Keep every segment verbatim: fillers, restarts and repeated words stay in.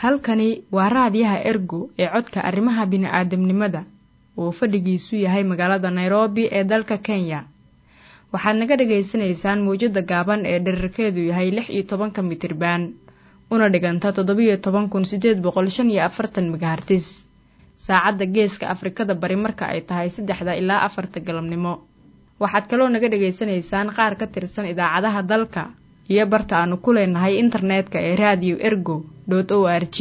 halkani waa raadiyaha Ergo ee codka arrimaha bini'aadamnimada oo fadhigiisu yahay magaalada Nairobi ee dalka Kenya. Waxaad naga dhageysanaysaan muujada gaaban ee dhererkeedu yahay lix iyo toban mitir-baan una dhiganta toddoba iyo toban kun siddeed boqol shan iyo afartan megahertz. Saacadda Geeska Afrikada Bari marka ay tahay saddexda ilaa afarta galabnimo. Waxaad kaloo naga dhageysanaysaan qaar ka tirsan idaacadaha dalka iyo barta aanu ku leenahay internetka ee radio ergo dot org.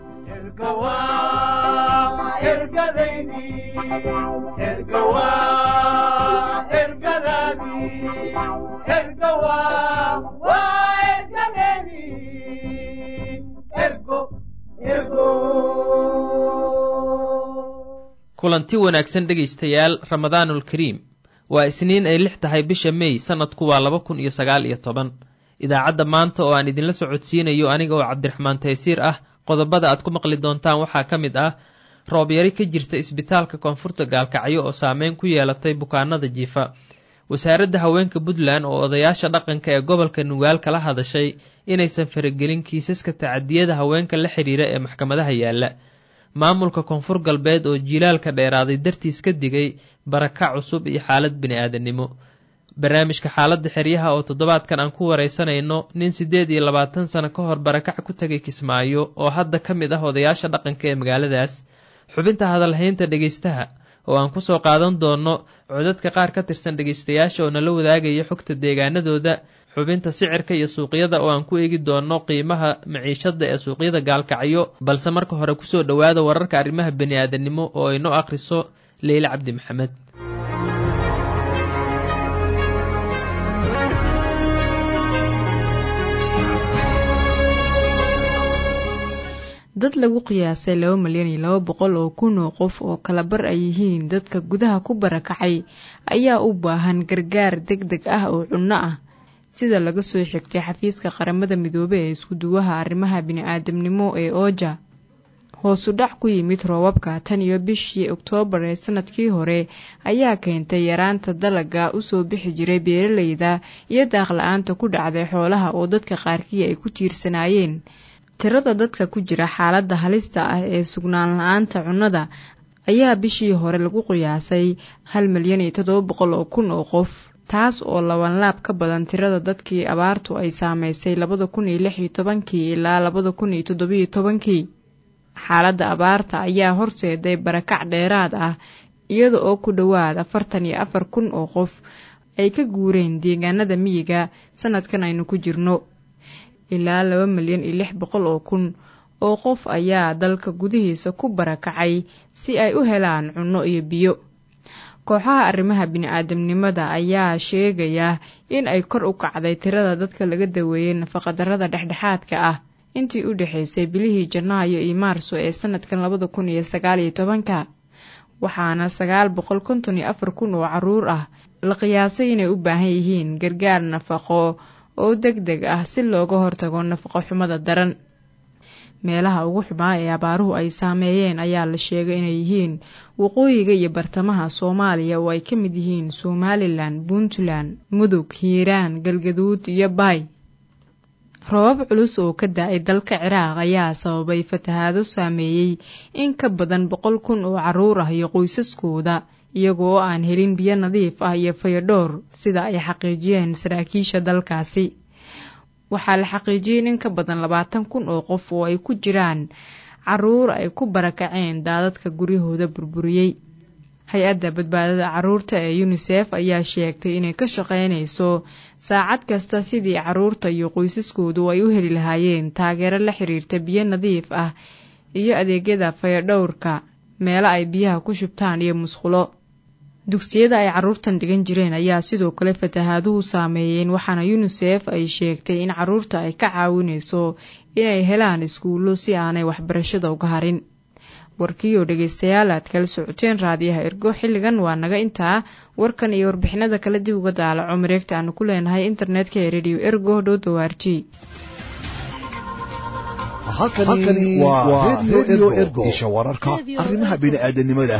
kulanti wanaagsan dhegaystayaal ramadaanul kariim waa isniin ay lix tahay bisha May sanadku waa laba kun iyo sagaal iyo toban. idaacadda maanta oo aan idinla socodsiinayo aniga oo Cabdiraxmaan Taysiir ah qodobada aad ku maqli doontaan waxaa ka mid ah roob yari ka jirta isbitaalka koonfurta Gaalkacyo oo saameyn ku yeelatay bukaanada jiifa. wasaaradda haweenka Puntland oo odayaasha dhaqanka ee gobolka Nugaal kala hadashay inaysan faragelin kiisaska tacadiyada haweenka la xiriira ee maxkamadaha yaala. maamulka koonfur galbeed oo jiilaalka dheeraaday dartiis ka digay barakac cusub iyo xaalad bini'aadanimo. barnaamijka xaaladda xeryaha oo toddobaadkan aan ku wareysanayno nin siddeed iyo labaatan sano ka hor barakac ku tagay Kismaayo oo hadda ka mid ah odayaasha dhaqanka ee magaaladaas. xubinta hadalhaynta dhegaystaha oo aan ku soo qaadan doono codadka qaar ka tirsan dhegaystayaasha oo nala wadaagaya xogta deegaanadooda. xubinta sicirka iyo suuqyada oo aan ku eegi doono qiimaha maciishada ee suuqyada Gaalkacyo, balse marka hore ku soo dhawaada wararka arrimaha bini'aadanimo oo ay noo akhriso Leila Cabdi Maxamed. dad lagu qiyaasay laba milyan iyo laba boqol oo kun oo qof oo kala bar ay yihiin dadka gudaha ku barakacay ayaa u baahan gargaar degdeg ah oo cunno ah, sida laga soo xigtay xafiiska qaramada midoobay ee isku duwaha arrimaha bini'aadamnimo ee Oja. hoos u dhac ku yimid roobabka tan iyo bishii Oktoobar ee sanadkii hore ayaa keentay yaraanta dalagga u soo bixi jiray beeralayda iyo daaq la'aanta ku dhacday xoolaha oo dadka qaarkii ay ku tiirsanaayeen. tirada dadka ku jira xaaladda halista ah ee sugnaan la'aanta cunnada ayaa bishii hore lagu qiyaasay hal milyan iyo toddoba boqol oo kun oo qof, taas oo laban laab ka badan tirada dadkii abaartu ay saameysay labada kun iyo lix iyo tobankii ilaa labada kun iyo toddoba iyo tobankii. xaaladda abaarta ayaa horseeday barakac dheeraad ah iyada oo ku dhowaad afartan iyo afar kun oo qof ay ka guureen deegaanada miyiga sanadkan aynu ku jirno. ilaa laba milyan iyo lix boqol oo kun oo qof ayaa dalka gudihiisa ku barakacay si ay u helaan cunno iyo biyo. kooxaha arrimaha bini'aadamnimada ayaa sheegaya in ay kor u kacday tirada dadka laga daweeyay nafaqadarrada dhexdhexaadka ah intii u dhaxaysay bilihii Janaayo iyo Maarso ee sanadkan labada kun iyo sagaal iyo tobanka. waxaana sagaal boqol konton iyo afar kun oo carruur ah la qiyaasay inay u baahan yihiin gargaar nafaqo oo degdeg ah si looga hortago nafaqo xumada daran. meelaha ugu xumaa ee abaaruhu ay saameeyeen ayaa la sheegay inay yihiin waqooyiga iyo bartamaha Soomaaliya oo ay ka mid yihiin Somaliland, Puntland, Mudug, Hiiraan, Galgaduud iyo Bay. roobab culus oo ka da'ay dalka Ciraaq ayaa sababay fatahaado saameeyay in ka badan boqol kun oo carruur ah iyo qoysaskooda, iyagoo aan helin biyo nadiif ah iyo fayadhowr sida ay xaqiijiyeen saraakiisha dalkaasi. waxaa la xaqiijiyey in ka badan labaatan kun oo qof oo ay ku jiraan carruur ay ku barakaceen daadadka guryahooda burburiyey. hay-adda badbaadada carruurta ee UNICEF ayaa sheegtay inay ka shaqaynayso saacad kasta sidii carruurta iyo qoysaskoodu ay u heli lahaayeen taageero la xiriirta biyo nadiif ah iyo adeegyada fayadhowrka, meelo ay biyaha ku shubtaan iyo musqulo. dugsiyada ay carruurtan dhigan jireen ayaa sidoo kale fatahaaduhu saameeyeen, waxaana UNICEF ay sheegtay in carruurta ay ka caawinayso inay helaan iskuullo si aanay waxbarashada uga harin. warkii oo dhegaystayaal aad kala socoteen raadiyaha Ergo xilligan waa naga intaa. warkan iyo warbixinada kala dib uga daalaco mareegta aanu ku leenahay internetka ee radio ergo dot org. halkani waa radio ergo isha wararka arrimaha bini'aadanimada.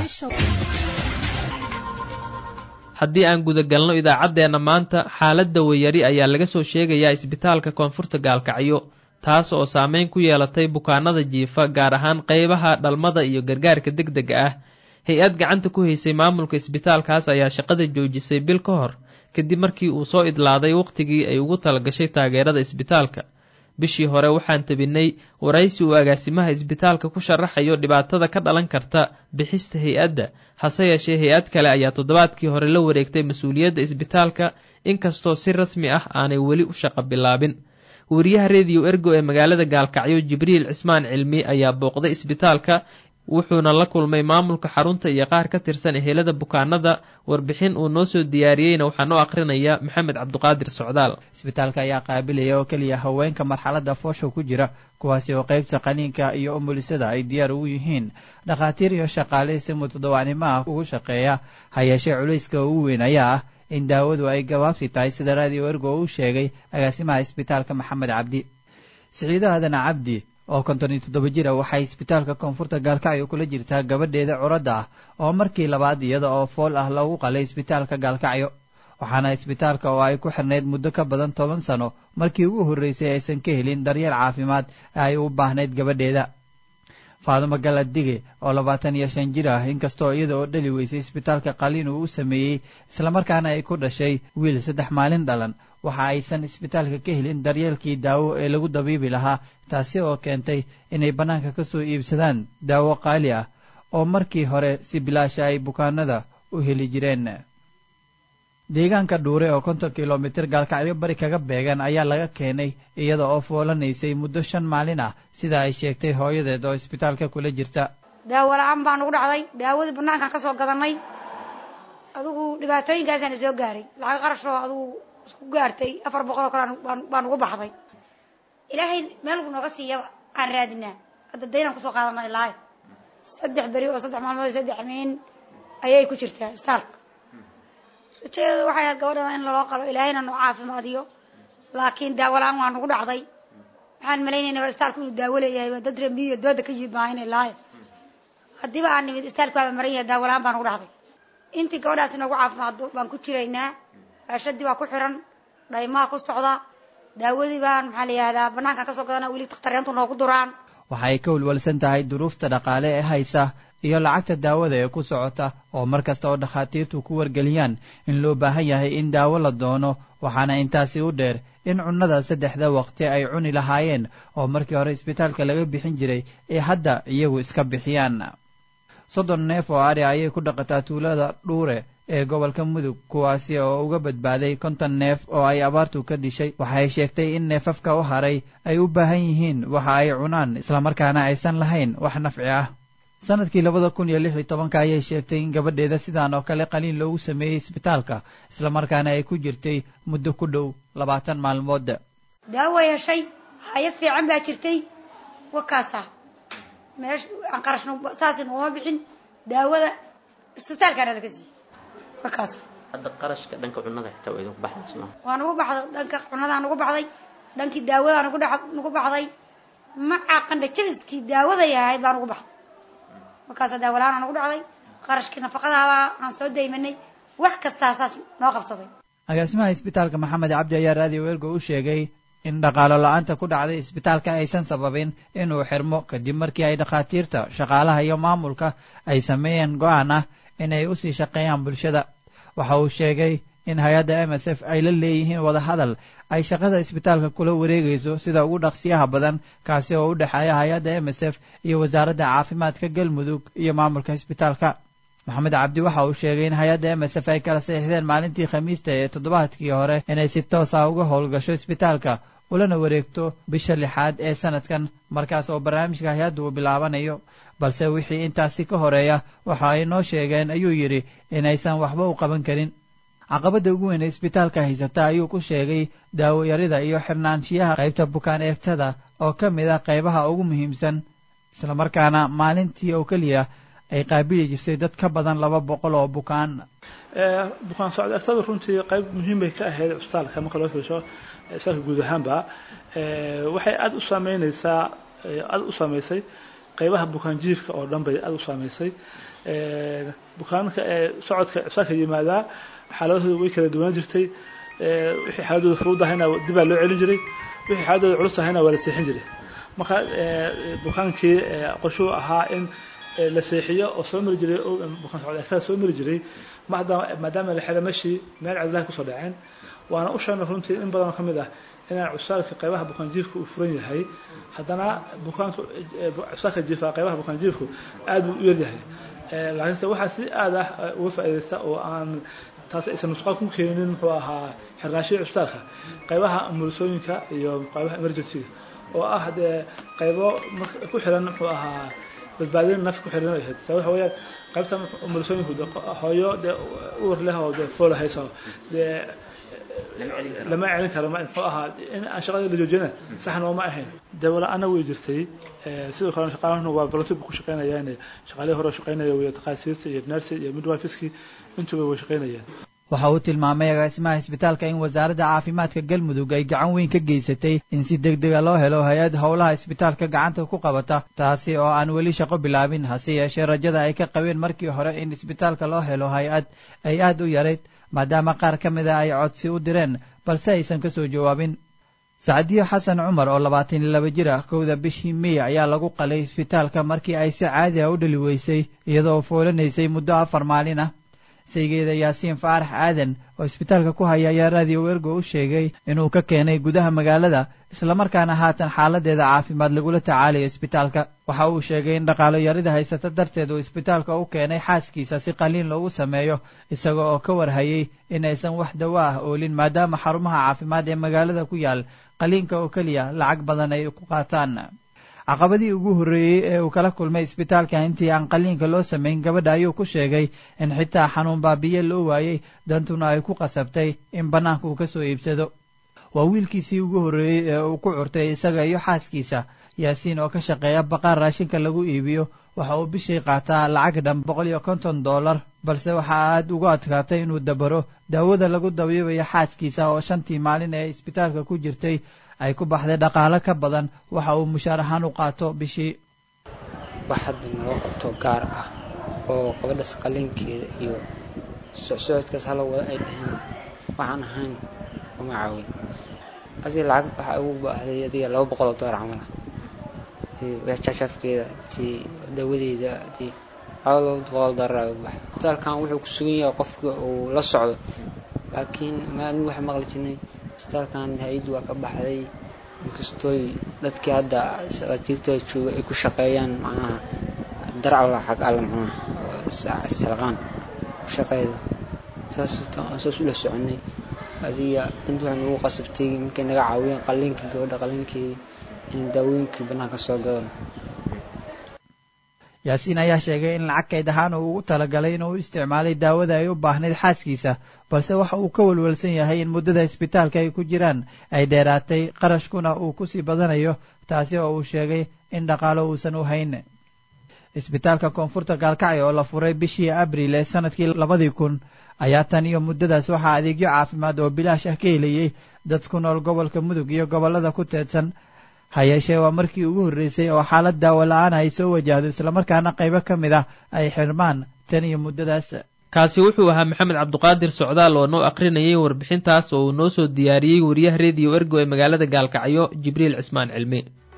haddii aan gudagalno idaacaddeenna maanta, xaaladda weyari ayaa laga soo sheegayaa isbitaalka koonfurta Gaalkacyo. taas oo saameyn ku yeelatay bukaanada jiifa gaar ahaan qaybaha dhalmada iyo gargaarka degdega ah. hay-ad gacanta ku haysay maamulka isbitaalkaas ayaa shaqada joojisay bil ka hor kadib markii uu soo idlaaday wakhtigii ay ugu talagashay taageerada isbitaalka. bishii hore waxaan tabinay waraysi uu agaasimaha isbitaalka ku sharaxayo dhibaatada ka dhalan karta bixista hay-adda, hase yeeshee hay-ad kale ayaa toddobaadkii hore la wareegtay mas-uuliyadda isbitaalka inkastoo si rasmi ah aanay weli u shaqo bilaabin. wariyaha rediyo ergo ee magaalada gaalkacyo jibriil cismaan cilmi ayaa booqday isbitaalka, wuxuuna la kulmay maamulka xarunta iyo qaar ka tirsan ehelada bukaanada. warbixin uu noo soo diyaariyeyna waxaa noo akhrinaya maxamed cabdiqaadir socdaal. isbitaalka ayaa qaabilaya oo keliya haweenka marxaladda foosha ku jira, kuwaasi oo qaybta qaniinka iyo umulisada ay diyaar ugu yihiin. dhakhaatiir iyo shaqaale si mutadawacnimo ah ugu shaqeeya, ha yeeshee culayska ugu weyn ayaa ah in daawadu ay gabaabsi tahay, sida raadiyo ergo uu sheegay agaasimaha isbitaalka maxamed cabdi. siciido aadan cabdi oo konton iyo toddoba jira waxay isbitaalka koonfurta gaalkacyo kula jirtaa gabadheeda curadda ah oo markii labaad iyada oo fool ah lagu qalay isbitaalka gaalkacyo, waxaana isbitaalka oo ay ku xirnayd muddo ka badan toban sano markii ugu horreysay aysan ka helin daryeel caafimaad ee ay u baahnayd gabadheeda. faadumo galadige oo labaatan iyo shan jir ah, inkastoo iyada oo dhali weysay isbitaalka qaliin uu u sameeyey islamarkaana ay ku dhashay wiil saddex maalin dhalan, waxa aysan isbitaalka ka helin daryeelkii daawo ee lagu dabiibi lahaa, taasi oo keentay inay bannaanka ka soo iibsadaan daawo qaali ah oo markii hore si bilaasha ay bukaanada u heli jireen. deegaanka dhuure oo konton kilomitir gaalkacyo bari kaga beegan ayaa laga keenay iyada oo foolanaysay muddo shan maalin ah, sida ay sheegtay hooyadeed oo isbitaalka kula jirta. daawo la-aan baa nugu dhacday, daawadii bannaankaan ka soo gadanay, adigu dhibaatooyinkaasana soo gaaray, lacag qarashoo adigu isku gaartay afar boqol oo kale baan ugu baxday. ilaahay meel uu nooga siiyaba aan raadinaa, hadda daynaan kusoo qaadanay ilaahay saddex beri oo saddex maalmood iyo saddex miin ayay ku jirtaa isbitaalka. ujeedada waxay ahayd gabadhan in laloo qalo, ilaahayna noo caafimaadiyo, laakiin daawo la-aan waa nugu dhacday. waxaan malaynaynaa isbitaalku inuu daawo leeyahay, dad rambiyo dooda ka yimid maaha ina ilaahay haddiiba aan nimid isbitaalku waaba maran yahay, daawo la-aan baa nugu dhacday. intii gabadhaasi noogu caafimaado baan ku jiraynaa, ashadii baa ku xiran, dhaymaa ku socda, daawadii baan maxaa la yihahdaa bannaankaan kasoo gadana, weli takhtaryaantu noogu duraan. waxay ka walwalsan tahay duruufta dhaqaale ee haysa iyo lacagta daawada ee ku socota, oo mar kasta oo dhakhaatiirtu ku wargeliyaan in loo baahan yahay in daawo la doono, waxaana intaasi u dheer in cunnada saddexda waqti ay cuni lahaayeen oo markii hore isbitaalka laga bixin jiray ee hadda iyagu iska bixiyaan. soddon neef oo ari ayay ku dhaqataa tuulada dhuure ee gobolka mudug, kuwaasi oo uga badbaaday konton neef oo ay abaartu ka dishay. waxay sheegtay in neefafka u haray ay u baahan yihiin waxa ay cunaan, islamarkaana aysan lahayn wax nafci ah. sanadkii labada kun iyo lix iyo tobanka ayay sheegtay in gabadheeda sidaan oo kale qaliin loogu sameeyey isbitaalka, islamarkaana ay ku jirtay muddo ku dhow labaatan maalmood. daawo yeeshay, hayo fiican baa jirtay, wakaasa meesha aan qarashno saasi nooma bixin, daawada isbitaalkaana laga siiyey wakaasa. hadda qarashka dhanka cunnada xitaa waa idinku baxday soo maaha? waa nugu baxday, dhanka cunnada nugu baxday, dhankii daawada nugu dhax nugu baxday, maca qandha jabiskii daawada yahay baa nugu baxday. markaas daawo la-aan nugu dhacday, qarashkii nafaqadaaba aan soo daymanay, wax kastaa saas noo qabsaday. agaasimaha isbitaalka maxamed cabdi ayaa raadiyo ergo u sheegay in dhaqaalo la-aanta ku dhacday isbitaalka aysan sababin inuu xirmo, kadib markii ay dhakhaatiirta, shaqaalaha iyo maamulka ay sameeyeen go-aan ah inay usii shaqeeyaan bulshada. waxa uu sheegay in hay-adda m s f ay la leeyihiin wadahadal ay shaqada isbitaalka kula wareegayso sida ugu dhaqsiyaha badan, kaasi oo u dhexeeya hay-adda m s f iyo wasaaradda caafimaadka galmudug iyo maamulka isbitaalka. maxamed cabdi waxa uu sheegay in hay-adda m s f ay kala saxiixdeen maalintii khamiista ee toddobaadkii hore inay si toos ah uga howlgasho isbitaalka, ulana wareegto bisha lixaad ee sanadkan, markaas oo barnaamijka hay-adda uu bilaabanayo. balse wixii intaasi ka horeeya waxa ay noo sheegeen, ayuu yidhi, inaysan waxba u qaban karin. caqabadda ugu weyn ee isbitaalka haysata ayuu ku sheegay daawo yarida iyo xirnaanshiyaha qaybta bukaan eegtada oo ka mid ah qaybaha ugu muhiimsan, islamarkaana maalintii oo keliya ay qaabili jirtay dad ka badan laba boqol oo bukaan. bukaan socod eegtada runtii qayb muhiim bay ka ahayd isbitaalka marka loo fiirsho isbitaalka guud ahaanba. waxay aada u saameynaysaa aada u saameysay qaybaha bukaan jiifka oo dhan bay aada u saameysay. bukaanka ee socodka isbitaalka yimaadaa xaaladooda way kala duwan jirtay. wixii xaaladooda fududahayna dib baa loo celin jiray wixii xaaladooda culus tahayna waa la seexin jiray marka bukaankii qorshuhu ahaa in la seexiyo oo soo mari jiray bukaan socod agtada soo mari jiray maadaama la xidhay meeshii meel cadlaha kusoo dhaceen waana u sheegnay runtii in badan oo ka mid ah inaan cusaalka qaybaha bukaanjiifka uu furan yahay haddana bukaanka cusaalka jiifa qaybaha bukaanjiifku aad buu u yaryahay laakiinse waxaa si aad ah uga faa'iidaysta oo aan taas aysan nusqaan ku keenin muxuu ahaa xirnaashihii cusaalka qaybaha umulisooyinka iyo qaybaha emergency-ga oo ah dee qaybo ku xiran muxuu ahaa badbaadin naf ku xiran yahay sabab waxa weeyaan qaybta umulisooyinku hooyo dee uur leh oo dee fool hayso dee lama celin karo ma muxuu ahaa in aan shaqada la joojina saxna oo ma ahayn dawla ana way jirtay sidoo kale shaqaaluhu waa volunteer ku shaqeynayaan shaqaalaha hore shaqeynaya way taqaasiirta iyo nurse iyo midwiferski intuba way shaqeynayaan waxa uu tilmaamay agaasimaha isbitaalka in wasaaradda caafimaadka galmudug ay gacan weyn ka geysatay in si degdega loo helo hay-ad howlaha isbitaalka gacanta ku qabata taasi oo aan weli shaqo bilaabin hase yeeshee rajada ay ka qabeen markii hore in isbitaalka loo helo hay-ad ay aad u yarayd maadaama qaar ka mid a ay codsi u direen balse aysan ka soo jawaabin sacdiyo xasan cumar oo labaatan iyo laba jir ah kowda bishii mey ayaa lagu qalay isbitaalka markii ay si caadi ah u dhali weysay iyadoo foolanaysay muddo afar maalin ah saygeeda yaasiin faarax aadan oo isbitaalka ku haya ayaa raadiyo wergo u sheegay inuu ka keenay gudaha magaalada islamarkaana haatan xaaladeeda caafimaad lagula tacaalayo isbitaalka waxa uu sheegay in dhaqaalo yarida haysata darteed uu isbitaalka u keenay xaaskiisa si qaliin loogu sameeyo isaga oo ka warhayay inaysan wax dawo ah oolin maadaama xarumaha caafimaad ee magaalada ku yaal qaliinka oo keliya lacag badan ay ku qaataan caqabadii ugu horreeyey ee uu kala kulmay isbitaalka intii aan qaliinka loo samayn gabadha ayuu ku sheegay in xitaa xanuun baabiye loo waayey dantuna ay ku qasabtay in bannaanka uu ka soo iibsado waa wiilkiisii ugu horreeyey ee uu ku curtay isaga iyo xaaskiisa yaasiin oo ka shaqeeya baqaar raashinka lagu iibiyo waxa uu bishii qaataa lacag dhan boqol iyo konton dollar balse waxa aad ugu adkaatay inuu dabaro daawada lagu dabiibayo xaaskiisa oo shantii maalin ee isbitaalka ku jirtay ay ku baxday dhaqaalo ka badan waxa uu mushaar ahaan u qaato bishii wax hadda naloo qabto gaar ah oo gabadhas qaliinkeeda iyo socsocodkaas hala wada ay dhaheen waxaan ahayn uma caawin asiga lacag waxa ugu baahday adiga laba boqol oo dollar camal ah jaajafkeeda tii dawadeeda tii laba boqol dollar ugu baxday isbitaalkan wuxuu ku sugan yahay qofka uu la socdo laakiin maalin waxa maqli jirnay isbitaalkan hay-ad waa ka baxday inkastooy dadkii hadda shaqatiirta jooga ay ku shaqeeyaan macnaha darcala xag alla macnaha isxilqaan ku shaqeeyda saas saas ula soconay adiga dantu waxay nagu qasabtay markay naga caawiyeen qaliinka gabadha qaliinkeedii in daawooyinkii bannaanka soo gadaan yaasiin ayaa sheegay in lacag kayd ahaan uu ugu talagalay inuu isticmaalay daawada ay u baahnayd xaaskiisa balse waxa uu ka walwalsan yahay in muddada isbitaalka ay ku jiraan ay dheeraatay qarashkuna uu ku sii badanayo taasi oo uu sheegay in dhaqaalo uusan u hayn isbitaalka koonfurta gaalkacyo oo la furay bishii abriil ee sanadkii labadii kun ayaa tan iyo muddadaas waxaa adeegyo caafimaad oo bilaash ah ka helayey dad ku nool gobolka mudug iyo gobollada ku teedsan ha yeeshee waa markii ugu horreysay oo xaalad daawo la-aan ay soo wajahdo islamarkaana qaybo ka mid ah ay xirmaan tan iyo muddadaas kaasi wuxuu ahaa maxamed cabduqaadir socdaal oo noo aqrinayay warbixintaas oo uu noo soo diyaariyey wariyaha rediyo ergo ee magaalada gaalkacyo jibriil cismaan cilmi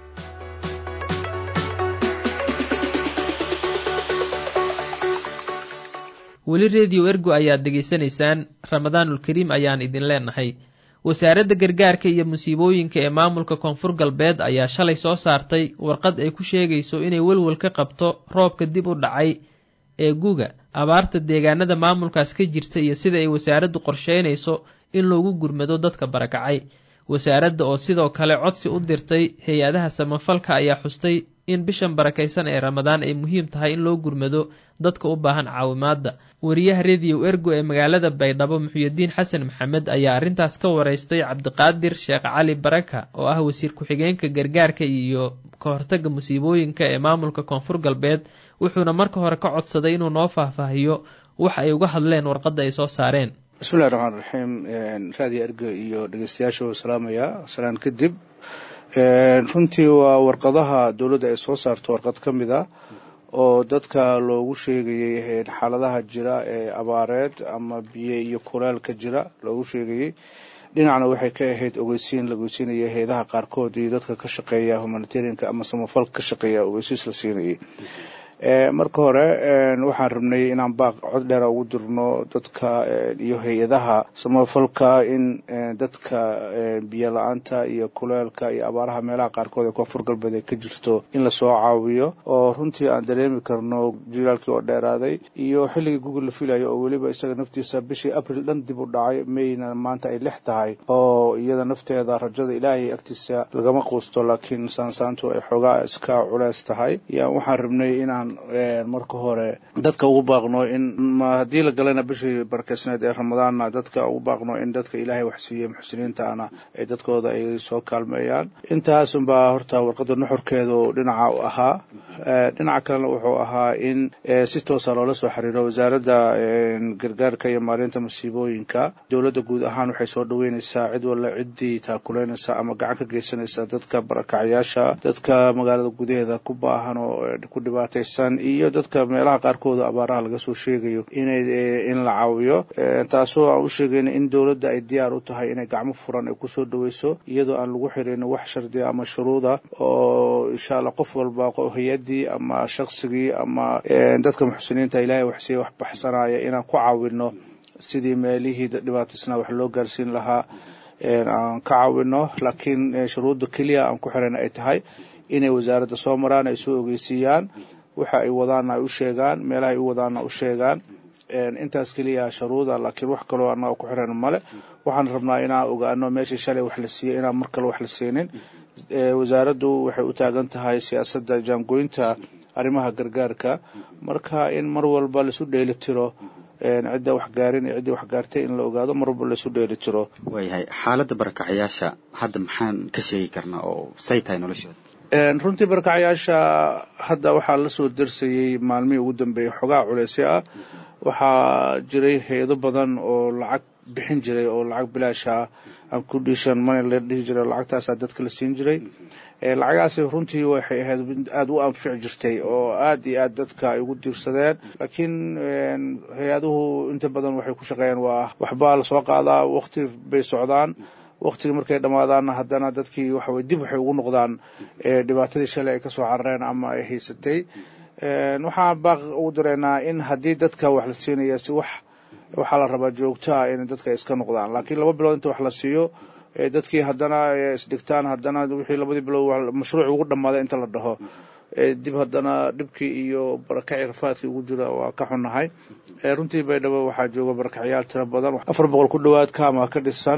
weli rediyo ergo ayaad degaysanaysaan ramadaanulkariim ayaan idin leenahay wasaaradda gargaarka iyo musiibooyinka ee maamulka koonfur galbeed ayaa shalay soo saartay warqad ay ku sheegayso inay welwel ka qabto roobka dib u dhacay ee guga abaarta deegaanada maamulkaas ka jirta iyo sida ay wasaaraddu qorsheynayso in loogu gurmado dadka barakacay wasaaradda oo sidoo kale codsi u dirtay hay-adaha samafalka ayaa xustay in bishan barakaysan ee ramadaan ay muhiim tahay in loo gurmado dadka u baahan caawimaadda wariyaha rediyo ergo ee magaalada baydhabo muxuyadiin xasan maxamed ayaa arrintaas ka waraystay cabdiqaadir sheekh cali baraka oo ah wasiir ku-xigeenka gargaarka iyo ka hortagga musiibooyinka ee maamulka koonfur galbeed wuxuuna marka hore ka codsaday inuu noo faahfaahiyo waxa ay uga hadleen warqadda ay soo saareen bismillahi raxmaan raxiim raadiyo ergo iyo dhegeystayaasha u salaamaya salaan kadib runtii waa warqadaha dowladda ay soo saarto warqad ka mid a oo dadka loogu sheegayay xaaladaha jira ee abaareed ama biyo iyo kuleelka jira loogu sheegayay. dhinacna waxay ka ahayd ogeysiin la ogeysiinaya hay'adaha qaarkood iyo dadka ka shaqeeya humanitarianka ama samafalka ka shaqeeya ogeysiis la siinayay. marka hore waxaan rabnay inaan baaq cod dheer ugu dirno dadka iyo hay'adaha samafalka in dadka biyo la'aanta iyo kuleelka iyo abaaraha meelaha qaarkood ee koonfur galbeed ka jirto in la soo caawiyo oo runtii aan dareemi karno jilaalkii oo dheeraaday iyo xilligii Google la filayo oo waliba isaga naftiisa bishii April dhan dib u dhacay Mayna maanta ay lix tahay oo iyada nafteeda rajada Ilaahay agtiisa lagama quusto laakiin saansaantu ay xogaa iska culays tahay. yaa waxaan rabnay inaan marka hore dadka ugu baaqno in hadii la galana bishii barkeysnayd ee Ramadaanna dadka ugu baaqno in dadka Ilaahay wax siiyo muxsiniinta ana ay dadkooda ay soo kaalmeeyaan. intaas baa horta warqada nuxurkeedu dhinaca u ahaa. dhinaca kale wuxuu ahaa in si toos ah loola soo xiriiro wasaaradda gargaarka iyo maareynta masiibooyinka. dawladda guud ahaan waxay soo dhaweynaysaa cid walla ciddii taakuleynaysa ama gacan ka geysanaysa dadka barakacayaasha, dadka magaalada gudaheeda ku baahan oo ku dhibaataysan iyo dadka meelaha qaarkood abaaraha laga soo sheegayo inay in la caawiyo. taasoo aan u sheegayna in dawladda ay diyaar u tahay inay gacmo furan ay ku soo dhaweyso iyadoo aan lagu xirin wax shardi ama shuruuda oo insha Allah qof walba hay'adii ama shakhsigii ama dadka muxsiniinta Ilaahay wax si wax baxsanaya inaan ku caawino sidii meelihii dhibaataysna wax loo gaarsiin lahaa aan ka caawino. laakiin shuruudda kaliya aan ku xiran ay tahay inay wasaaradda soo maraan ay soo ogeysiyaan waxa ay wadaan ay u sheegaan meelaha ay u wadaan u sheegaan. intaas kaliya shuruuda laakiin wax kale oo anaga ku xiran male. waxaan rabnaa inaan ogaano meeshii shalay wax la siiyay inaan mar kale wax la siinin. wasaaraddu waxay u taagan tahay siyaasadda jaangoynta arrimaha gargaarka marka in mar walba la isu dheeli tiro cidda wax gaarin cidda wax gaartay in la ogaado mar walba la isu dheeli tiro. waayahay xaaladda barakacayaasha hadda maxaan ka sheegi karnaa oo say tahay noloshooda? runtii barakacayaasha hadda waxaa la soo darsayay maalmihii ugu dambeeyay xogaa culays ah. waxaa jiray hay'ado badan oo lacag bixin jiray oo lacag bilaash ah aan ku dhiishan money la dhihi jiray lacagtaas dadka la siin jiray. lacagaasi runtii waxay ahayd aad u anfici jirtay oo aad iyo aad dadka ay ugu diirsadeen. laakiin hay'aduhu inta badan waxay ku shaqeeyaan waa waxba la soo qaadaa waqti bay socdaan. waqtiga markay dhamaadaan haddana dadkii waxa way dib waxay ugu noqdaan dhibaatadii shalay ay ka soo carareen ama ay haysatay. waxaan baaq ugu direynaa in haddii dadka wax la siinayo si wax waxa la rabaa joogto ah in dadka iska noqdaan. laakiin laba bilood inta wax la siiyo dadkii haddana isdhigtaan haddana wixii labadii bilood mashruuc ugu dhamaaday inta la dhaho dib haddana dhibkii iyo barakacii rafaadkii ugu jira waa ka xunnahay. runtii baydhabo waxaa jooga barakacayaal tiro badan afar boqol ku dhowaad kaama ka dhisan.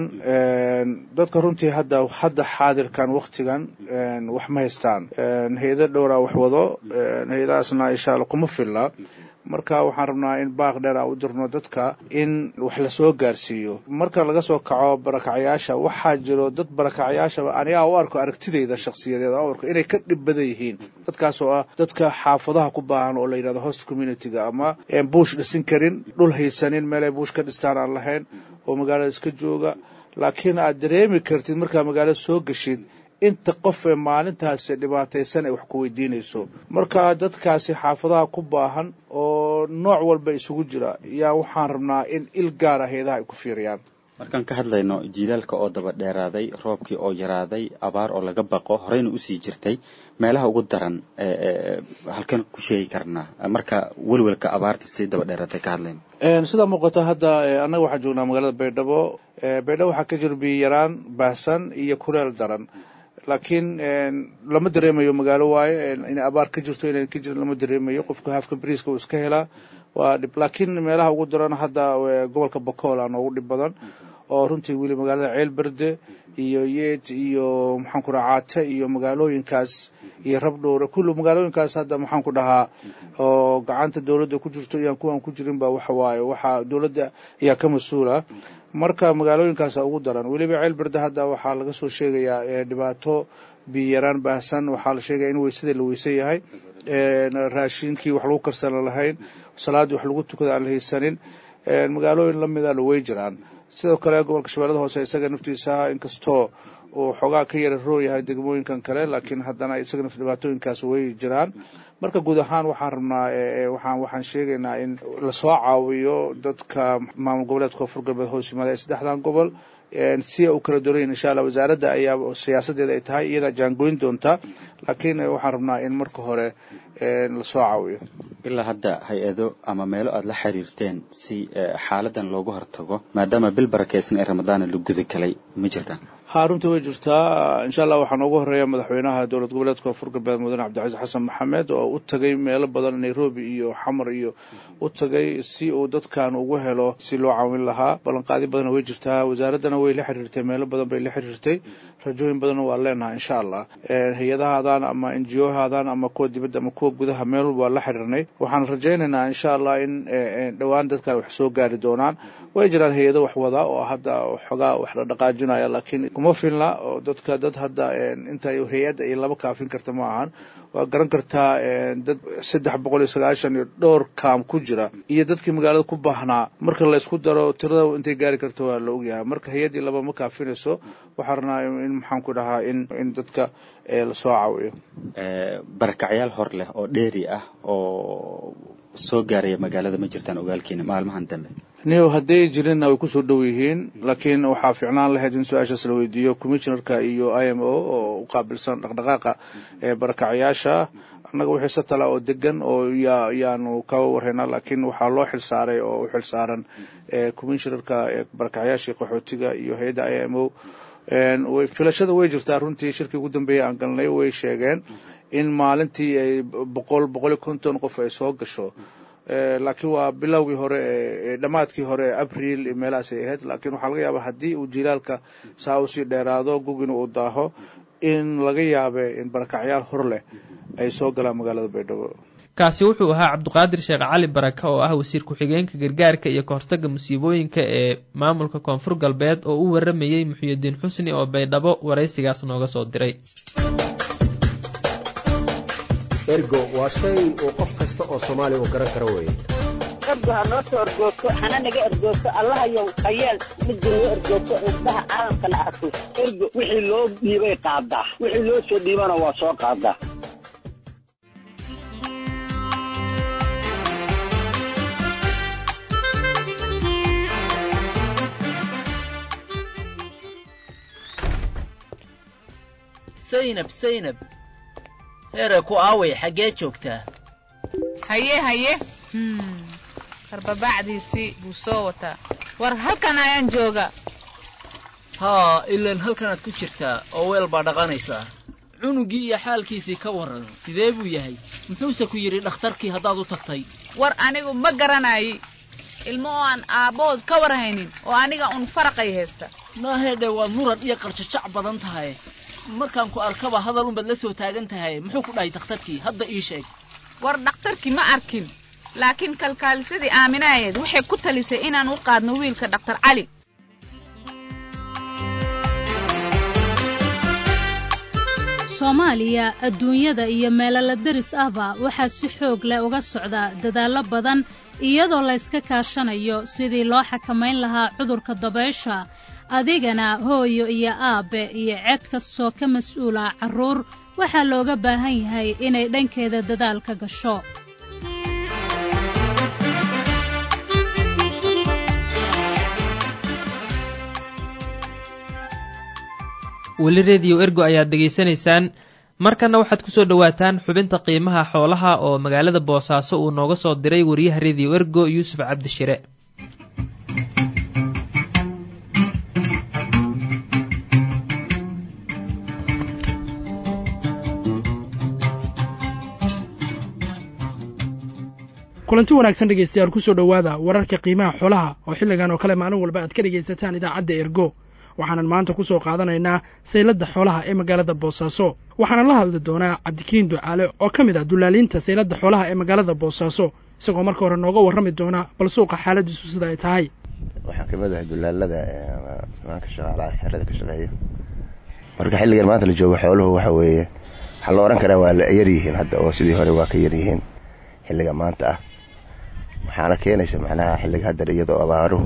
dadka runtii hadda hadda xaadirkan waqtigan wax ma haystaan. hay'ado dhowraa wax wado hay'adahaasna insha Allah kuma filla. marka waxaan rabnaa in baaq dheer aan u dirno dadka in wax la soo gaarsiiyo. marka laga soo kaco barakacayaasha waxaa jiro dad barakacayaasha aniga u arko aragtidayda shakhsiyadeed oo arko inay ka dhib badan yihiin dadkaas oo ah dadka xaafadaha ku baahan oo la yiraahdo host community-ga ama buush dhisin karin dhul haysanin meel ay buush ka dhistaan aan lahayn oo magaalada iska jooga. laakiin aad dareemi kartid marka magaalada soo gashid inta qof ee maalintaasi dhibaataysan ay wax ku weydiinayso. marka dadkaasi xaafadaha ku baahan oo nooc walba isugu jira yaa waxaan rabnaa in il gaar ah hay'adaha ay ku fiiriyaan. markaan ka hadlayno jiilaalka oo daba dheeraaday roobkii oo yaraaday abaar oo laga baqo horeyna u sii jirtay meelaha ugu daran ee halkan ku sheegi karnaa marka walwalka abaarta si daba dheeraatay ka hadlayno. sida muuqata hadda anaga waxaan joognaa magaalada Baydhabo. Baydhabo waxaa ka jira biyo yaraan baahsan iyo kuleel daran. laakiin lama dareemayo magaalo waaye in abaar ka jirto inay ka jirto lama dareemayo. qofka hafka bariiska uu iska helaa waa dhib. laakiin meelaha ugu daran hadda gobolka Bakool aan ugu dhib badan oo runtii weli magaalada Ceelberde iyo Yeed iyo maxaan ku raacata iyo magaalooyinkaas iyo Rabdhoore kullu magaalooyinkaas hadda maxaan ku dhahaa oo gacanta dawladda ku jirto iyo kuwan ku jirin ba waxa waaye waxa dawladda ayaa ka mas'uula. marka magaalooyinkaas ugu daran weliba Ceelberde hadda waxaa laga soo sheegayaa dhibaato biyo yaraan baahsan. waxaa la sheegayaa in weysada la weysan yahay raashinkii wax lagu karsan lahayn salaadii wax lagu tukada aan la haysanin magaalooyin lamida la way jiraan. sidoo kale gobolka shabeellada hoose isaga naftiisa inkastoo uu xogaa ka yara roo yahay degmooyinkan kale laakiin haddana isaga nafti dhibaatooyinkaas way jiraan marka guud ahaan waxaan rabnaa waxaan waxaan sheegaynaa in lasoo caawiyo dadka maamul goboleedka koonfur galbeed hoos yimaada ee saddexdan gobol si ay u kala dorayin insha allah wasaaradda ayaa siyaasadeeda ay tahay iyada jaangoyn doonta laakiin waxaan rabnaa in marka hore lasoo caawiyo ilaa hadda hay-ado ama meelo aad la xiriirteen si xaaladan loogu hortago maadaama bil barakeysan ee ramadaana la guda galay ma jirtaan haa runtii way jirtaa insha allah waxaa noogu horeeya madaxweynaha dowlad goboleedka koonfur galbeed mudane cabdicasiis xasan maxamed oo u tagay meelo badan nairobi iyo xamar iyo u tagay si uu dadkan ugu helo si loo caawin lahaa ballanqaadi badanna way jirtaa wasaaraddana way la xiriirtay meelo badan bay la xiriirtay rajooyin badanna waa leenahay insha allah hay-adahaadaan ama n g o haadaan ama kuwa dibadda ama kuwa gudaha meel walba waa la xiriirnay waxaan rajaynaynaa insha allah in dhowaan dadkan wax soo gaari doonaan way jiraan hay-ado wax wada oo hadda xogaa wax la dhaqaajinaya laakiin kuma filna oo dadka dad hadda inta hay-adda iyo laba kaafin karta ma ahan waa garan kartaa dad saddex boqol iyo sagaashan iyo dhowr kaam ku jira iyo dadkii magaalada ku baahnaa marka la isku daro tirada intay gaari karto waa la ogyahay marka hay-addii laba ma kaafinayso waxaa rabnaa in maxaan ku dhahaa in in dadka lasoo caawiyo barakacyaal hor leh oo dheeri ah oo soo gaaraya magaalada ma jirtaan ogaalkiina maalmahan dambe niyo hadday jirinna way kusoo dhow yihiin laakiin waxaa fiicnaan lahayd in su-aashaas la weydiiyo commissionerka iyo i m o oo u qaabilsan dhaqdhaqaaqa barakacyaasha annaga wixii satala oo degan oo yaa yaanu ka warhaynaa laakiin waxaa loo xilsaaray oo u xilsaaran commissionerka barakacyaasha qaxootiga iyo hay-adda i m o filashada way jirtaa runtii shirkii ugu dambeeyay aan galnay way sheegeen in maalintii ay boqol boqol iyo konton qof ay soo gasho laakiin waa bilowgii hore dhammaadkii hore abriil meelahaas ay ahayd laakiin waxaa laga yaabaa haddii uu jilaalka saa usii dheeraado gugina uu daaho in laga yaabe in barakacyaal hor leh ay soo galaan magaalada baydhabo kaasi wuxuu ahaa cabdiqaadir sheekh cali baraka oo ah wasiir ku-xigeenka gargaarka iyo kahortaga musiibooyinka ee maamulka koonfur galbeed oo u waramayey muxyidiin xusni oo baydhabo waraysigaas nooga soo diray ergo waa shay uu qof kasta oo soomaali u garan karo weeye ergo ha noo soo ergoogto hana naga ergoogto allahayow hayeel midda noo ergoogto indhaha caalamkana arko ergo wixii loo dhiibay qaadaa wixii loo soo dhiibana waa soo qaadaa saynab saynab heere ku aaway xaggee joogtaa haye haye karbabacdiisii buu soo wataa war halkan ayaan jooga haa ilaan halkanaad ku jirtaa oo weel baa dhaqanaysaa cunugii iyo xaalkiisii ka warran sidee buu yahay muxuuse ku yidhi dhakhtarkii haddaad u tagtay war anigu ma garanayi ilmo oo aan aabbood ka warhaynin oo aniga un faraqay haysta naahedhe waad muran iyo qarjajac badan tahay markaan ku arkaba hadal unbaad la soo taagan tahay muxuu ku dhahay dhakhtarkii hadda ii sheeg war dhakhtarkii ma arkin laakiin kalkaalisadii aaminaayeed waxay ku talisay inaan u qaadno wiilka dhakhtar cali soomaaliya adduunyada iyo meelala daris ahba waxaa si xoog leh uga socda dadaallo badan iyadoo la yska kaashanayo sidii loo xakamayn lahaa cudurka dabaysha adigana hooyo iyo aabbe iyo cid kastoo ka mas-uula carruur waxaa looga baahan yahay inay dhankeeda dadaal ka gasho weli rediyo ergo ayaad dhegaysanaysaan markanna waxaad ku soo dhowaataan xubinta qiimaha xoolaha oo magaalada boosaaso uu nooga soo diray wariyaha rediyo ergo yuusuf cabdishire kulanti wanaagsan dhegaystayaal ku soo dhowaada wararka qiimaha xoolaha oo xilligan oo kale maalin walba aad ka dhegaysataan idaacadda ergo waxaanan maanta ku soo qaadanaynaa sayladda xoolaha ee magaalada boosaaso waxaanan la hadli doonaa cabdikariin ducaale oo ka mid ah dullaaliinta sayladda xoolaha ee magaalada boosaaso isagoo marka hore nooga warrami doona bal suuqa xaaladiisu sida ay tahay waxaan ka mid ahay dullaalada maanka shaqaalaha xerada ka shaqeeya marka xilligan maanta la joogo xooluhu waxa weeye waxaa la odhan karaa waa la yar yihiin hadda oo sidii hore waa ka yar yihiin xilliga maanta ah waxaana keenaysa macnaha xilliga hadda iyadoo abaaruhu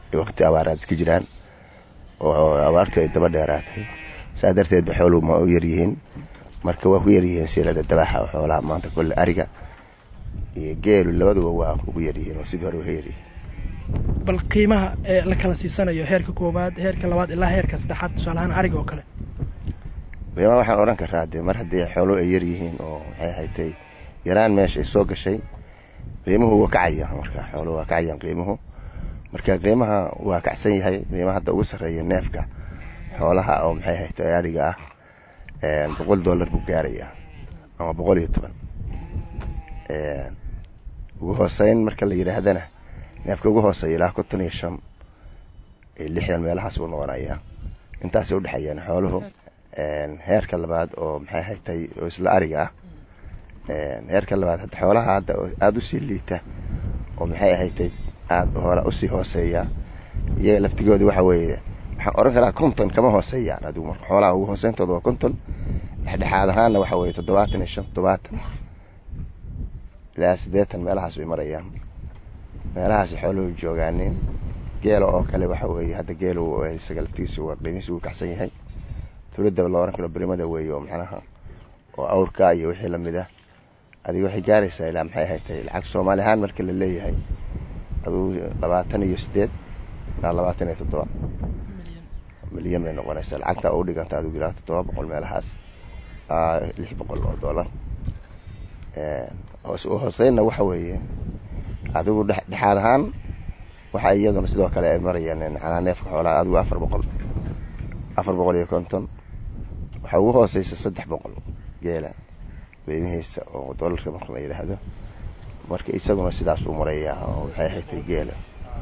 waqti abaaraad iska jiraan oo abaartu ay daba dheeraatay saa darteed xooluhu ma u yar yihiin marka waa ku yar yihiin seelada dabaxa xoolaha maanta kulle ariga iyo geelu labaduba waa ugu yar yihiin oo sidii hore u yar bal qiimaha ee la kala siisanayo heerka koobaad heerka labaad ilaa heerka saddexaad tusaalahaan ariga oo kale qiimaha waxaan oran karaa dee mar haddii xooluhu ay yar yihiin oo maxay haytay yaraan meesha ay soo gashay qiimuhu waa kacaya marka xooluhu waa kacayaan qiimuhu marka qiimaha waa kacsan yahay qiimaha hadda ugu sarreeya neefka xoolaha oo maxay haytay ariga ah ee boqol dollar buu gaarayaa ama boqol iyo toban ee ugu hooseyn marka la yiraahdana neefka ugu hooseeya ilaa konton iyo shan ee lixdan meelahaas buu noqonayaa intaas u dhaxayaan xooluhu een heerka labaad oo maxay haytay oo isla ariga ah een heerka labaad hadda xoolaha hadda aad u sii liita oo maxay haytay aad hore u sii hooseeya iyaga laftigooda waxa weeye waxaan oran karaa konton kama hooseeyaan adigu marka xoolaha ugu hooseyntooda waa konton dhexdhexaad ahaanna waxa weeye toddobaatan iyo shan toddobaatan ilaa siddeetan meelahaas bay marayaan meelahaas xooluhu joogaaneen geela oo kale waxa weeye hadda geelu isaga laftiisu waa qiimihiisu uu kacsan yahay dawladda la oran karo birimada weeye oo macnaha oo awrka iyo wixii lamid ah adiga waxay gaaraysaa ilaa maxay haytay lacag Soomaali ahaan markii la leeyahay aduu labaatan iyo siddeed ilaa labaatan iyo toddoba milyan bay noqonaysaa lacagta u dhiganta aduu ilaa toddoba boqol meelahaas ah lix boqol oo dollar ee hoos u hooseyna waxa weeye adigu dhexaad ahaan waxa iyaduna sidoo kale ay marayaan macnaha neefka xoolaha adigu afar boqol afar boqol iyo konton waxa ugu hooseysa saddex boqol geela qiimihiisa oo dollarka marka la yiraahdo marka isaguna sidaas u maraya oo waxay haytay geela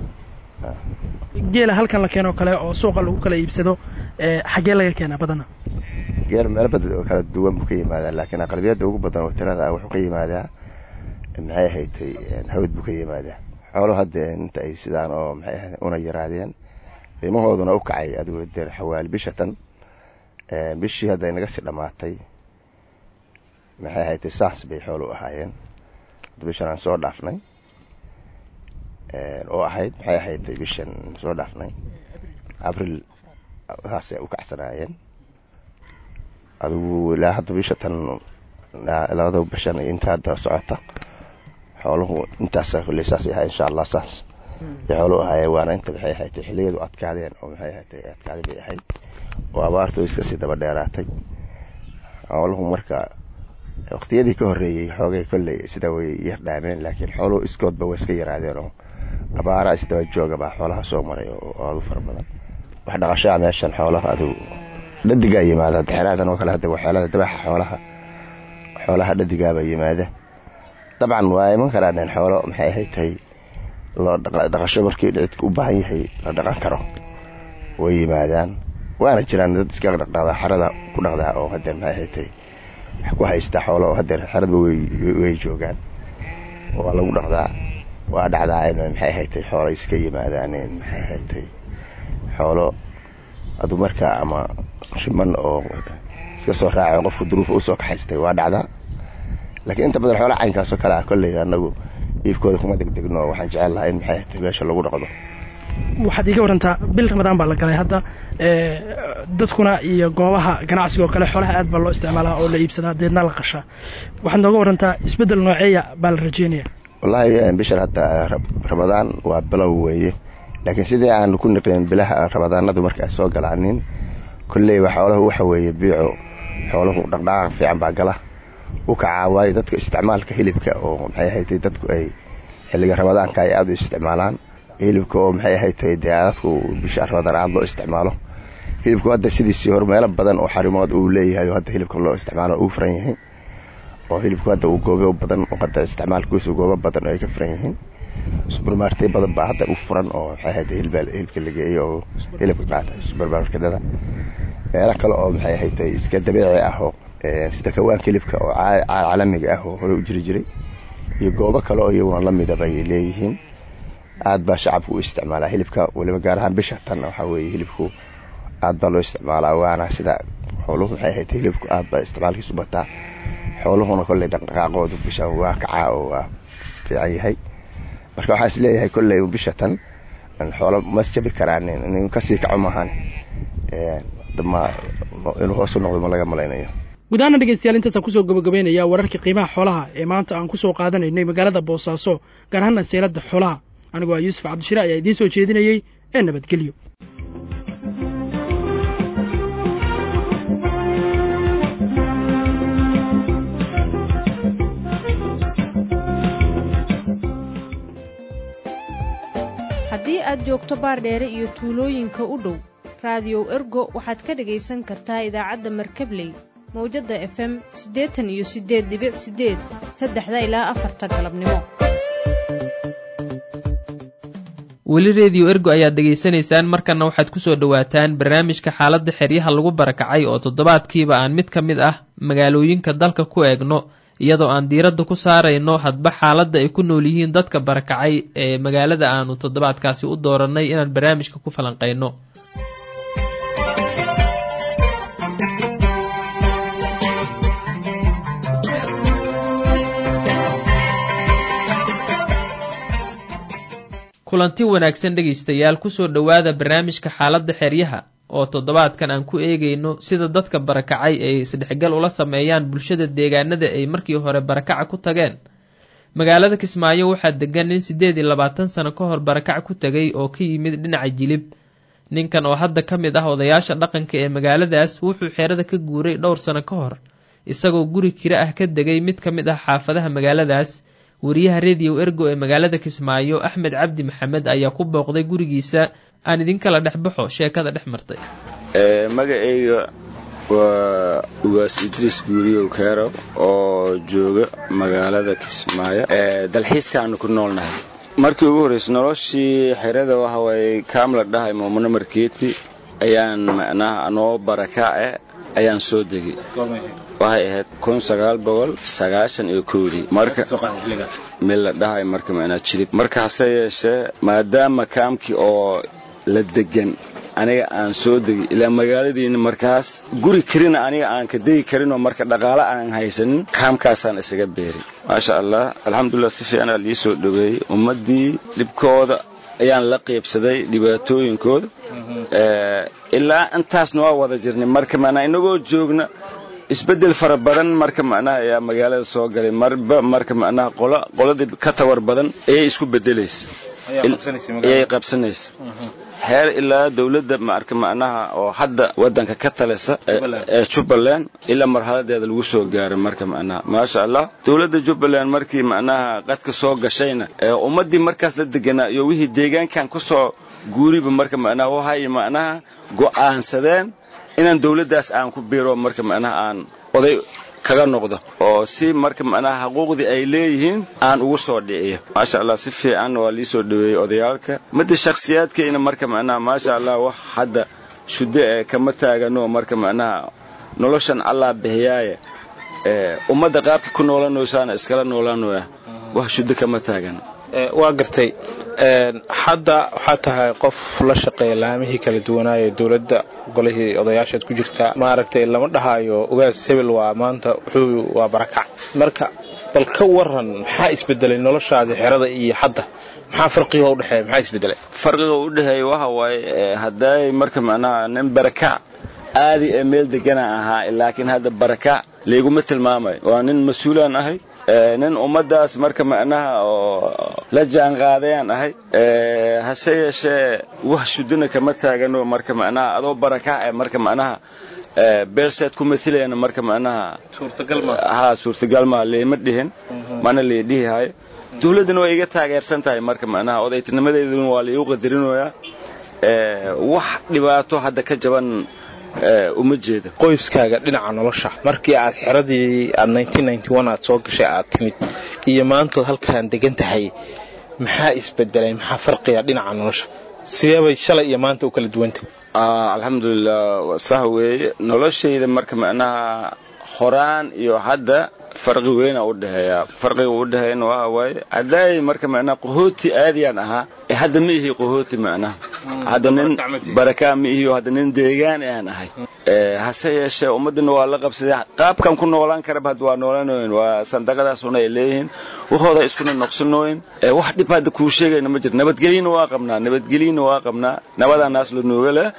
geela halkan la keeno kale oo suuqa lagu kala iibsado ee xagee laga keenaa badana geela meel badan oo kala duwan buu ka yimaadaa laakiin aqlabiyada ugu badan oo tirada ah wuxuu ka yimaadaa maxay haytay hawd buu ka yimaadaa xooluhu hadda inta ay sidaan oo maxay ahayd una yaraadeen qiimahooduna u kacay adigu deer xawaali bishatan ee bishii hadda inaga si dhamaatay maxay haytay saas bay xooluhu ahaayeen bishan aan soo dhaafnay ee oo ahayd maxay haytay bishan soo dhaafnay abril haas ay u kacsanaayeen adigu ilaa hadda bishatan labada bishan inta hadda socota xooluhu intaas leesaas yahay insha Allah saas xooluhu ay waana inta waxay haytay xilliyeedu adkaadeen oo maxay haytay adkaadeen bay ahayd oo abaartu iska sii daba dheeraatay xooluhu marka waqtiyadii ka horeeyay xoogay kulay sida way yar dhaameen laakiin xooluhu iskoodba way iska yaraadeen oo abaara isdaba jooga baa xoolaha soo maray oo aad u fara badan wax dhaqashaa meeshan xoolaha adu dhadiga yimaada xeeradan oo kale hadda waxaalada dabaxa xoolaha xoolaha dhadiga baa yimaada طبعا waa iman karaan xoolo maxay haytay loo dhaqasho markii dadku u baahan yahay la dhaqan karo way yimaadaan waana jiraan dad iska dhaqada xarada ku dhaqda oo hadda maxay haytay wax ku haysta xoolo hadda xarada way way joogaan oo lagu dhaqdaa waa dhacdaa in maxay haytay xoolo iska yimaadaan maxay haytay xoolo adu marka ama shiman oo iska soo raaco qofku duruuf u soo kaxaystay waa dhacdaa laakiin inta badan xoolo caynkaas oo kale ah kulay anagu iibkooda kuma degdegno waxaan jecel lahaa in maxay haytay meesha lagu dhaqdo waxaad iga warantaa bil ramadaan baa la galay hadda ee dadkuna iyo goobaha ganacsiga oo kale xoolaha aad baa loo isticmaalaa oo la iibsadaa deedna la qashaa waxaad nooga warantaa isbedel nooceeya baa la rajeynayaa wallahi bishan hadda ramadaan waa bilow weeye laakiin sidii aan ku niqeen bilaha ramadaanadu marka ay soo galaanin kulay waxa xooluhu waxa weeye biico xooluhu dhaqdhaqaaq fiican baa gala u kacaaway dadka isticmaalka hilibka oo maxay haytay dadku ay xilliga ramadaanka ay aad u isticmaalaan hilibka oo maxay haytay dadku bisha ramadaan aad loo isticmaalo hilibku hadda sidiisii hor meelo badan oo xarimood uu leeyahay hadda hilibka loo isticmaalo uu furan yahay oo hilibku hadda uu goobo badan oo hadda isticmaalkiisu goobo badan ay ka furan yihiin supermarket badan baa hadda u furan oo maxay haytay hilibka hilibka laga iyo hilibka qaata supermarketada meelo kale oo maxay haytay iska dabiici ah oo sida kawaan hilibka oo caalamiga ah oo hore u jiri jiray iyo goobo kale oo iyaguna la mid ah bay leeyihiin aad baa shacabku u isticmaalaa hilibka waliba gaar ahaan bisha tan waxa weeye hilibku aad baa loo isticmaalaa waana sida xooluhu waxay haytay hilibku aad baa isticmaalkiisu bataa xooluhuna kolley dhaqdhaqaaqoodu bisha waa kacaa oo waa fiican yahay marka waxaa is leeyahay kolley bisha tan xoolo ma jabi karaan in ka sii kaco maahan ee dama inuu hoos u noqdo ma laga malaynayo gudaana dhageystayaal intaas ku soo gabagabeynaya wararka qiimaha xoolaha ee maanta aan ku soo qaadanaynay magaalada Boosaaso gaar ahaan seelada xoolaha anigu waa Yuusuf Cabdishira ayaa idiin soo jeedinayay ee nabadgelyo haddii aad joogto baardheere iyo tuulooyinka u dhow raadiyo ergo waxaad ka dhagaysan kartaa idaacadda markabley mawjadda f m siddeetan iyo siddeed dhibic siddeed saddexda ilaa afarta galabnimo weli reediyo ergo ayaad dhegaysanaysaan markana waxaad ku soo dhowaataan barnaamijka xaaladda xeryaha lagu barakacay oo toddobaadkiiba aan mid ka mid ah magaalooyinka dalka ku eegno iyadoo aan diiradda ku saarayno hadba xaaladda ay ku nool yihiin dadka barakacay ee magaalada aanu toddobaadkaasi u doorannay inaan barnaamijka ku falanqayno kulanti wanaagsan dhegaystayaal ku soo dhowaada barnaamijka xaaladda xeryaha oo toddobaadkan aan ku eegayno sida dadka barakacay ay isdhexgal ula sameeyaan bulshada deegaanada ay markii hore barakaca ku tageen magaalada Kismaayo waxaa degan nin siddeed iyo labaatan sano ka hor barakac ku tagay oo ka yimid dhinaca Jilib ninkan oo hadda ka mid ah odayaasha dhaqanka ee magaaladaas wuxuu xeerada ka guuray dhowr sano ka hor isagoo guri kira ah ka degay mid ka mid ah xaafadaha magaaladaas wariyaha reediyo ergo ee magaalada Kismaayo Axmed Cabdi Maxamed ayaa ku booqday gurigiisa aan idin kala dhexbaxo sheekada dhex martay ee magacayga waa ugaas Idris Buuriyo Kaaro oo jooga magaalada Kismaayo ee dalxiiska ku noolnahay markii ugu horeysay noloshii xerada waxa way kaamla dhahay Moomana Markeeti ayaan macnaha anoo barakaace ayaan soo degay waxay ahayd kun sagaal boqol sagaashan iyo kow marka meel la dhahay marka macnaha Jilib markaas yeeshee maadaama kaamki oo la degan aniga aan soo degay ilaa magaaladiina markaas guri kirina aniga aan ka degi karin oo marka dhaqaale aan haysanin kaamkaasaan isaga beeray maasha Allah alxamdulillah si fiican aad ii soo dhaweeyay ummadii dibkooda ayaan la qeybsaday dhibaatooyinkooda ee ilaa intaasna waa wada jirnay marka macnaha inagoo joogna isbedel fara badan marka macnaha ayaa magaalada soo galay marba marka macnaha qola qoladii ka tawar badan ay isku bedelaysa ay qabsanaysa heer ilaa dawladda marka macnaha oo hadda wadanka ka talisa ee Jubbaland ilaa marxaladeeda lagu soo gaaray marka macnaha maasha Allah dawladda Jubbaland markii macnaha qadka soo gashayna ee ummadii markaas la deganaa iyo wixii deegaankan ku soo guuriba marka macnaha waxay macnaha go'aansadeen inaan dawladdaas aan ku biiro marka macnaha aan oday kaga noqdo oo si marka macnaha xuquuqdii ay leeyihiin aan ugu soo dhiciyo maasha Allah si fiican waa li soo dhaweeyay odayaalka mid shakhsiyaadkeena marka macnaha maasha Allah wax hadda shude kama taagano marka macnaha noloshan Allah bixiyay ee ummadda qaabka ku noolanoosana iskala noolanoya wax shude kama taagan ee waa gartay een hadda waxa tahay qof la shaqeeya laamihii kala duwanaayo dawladda golihii odayaasha ku jirta ma aragtay lama dhahayo ugaas hebel waa maanta wuxuu waa barakac marka bal ka waran maxaa isbedelay noloshaada xerada iyo hadda maxaa farqiga u dhaxeeya maxaa isbedelay farqiga u dhaxeeya waxa way haday marka macnaha nin barakac aadi ee meel degan ahaa laakiin hadda barakac leeguma tilmaamay waa nin mas'uulan ahay nin ummadaas marka macnaha oo la jaan qaadayaan ahay ee hase yeeshee wax shudina kama taagano marka macnaha adoo barakac ee marka macnaha ee beelseed ku mideeyna marka macnaha suurtagal ma aha suurtagal ma leema dhihin mana leedihay dawladuna way iga taageersan tahay marka macnaha odaytinimadeedu waa la igu qadarinayaa ee wax dhibaato hadda ka jaban ee uma jeedo qoyskaaga dhinaca nolosha markii aad xiradii aad nineteen ninety-one aad soo gashay aad timid iyo maanta halkaan degan tahay maxaa isbedelay maxaa farqiga dhinaca nolosha sideebay shalay iyo maanta u kala duwan tahay ah alxamdulillah wasahwe noloshayda marka macnaha horaan iyo hadda farqi weyn u dhaxeeya farqiga u dhaxeeyna waa way aday marka macnaha qohooti aadiyaan aha ee hadda ma ihi qohooti macnaha hadda nin barakaa ma iyo hadda nin deegaan aan ahay hase yeeshee ummadana waa la qabsaday qaabkan ku noolaan karaba had waa noolanooyin waa sandaqadaas una ay leeyihiin waxooda iskuna noqsanooyin wax dhib hadda kuu sheegayna ma jiro nabadgelyana waa qabnaa nabadgelyana waa qabnaa nabadaa naas la nooga leh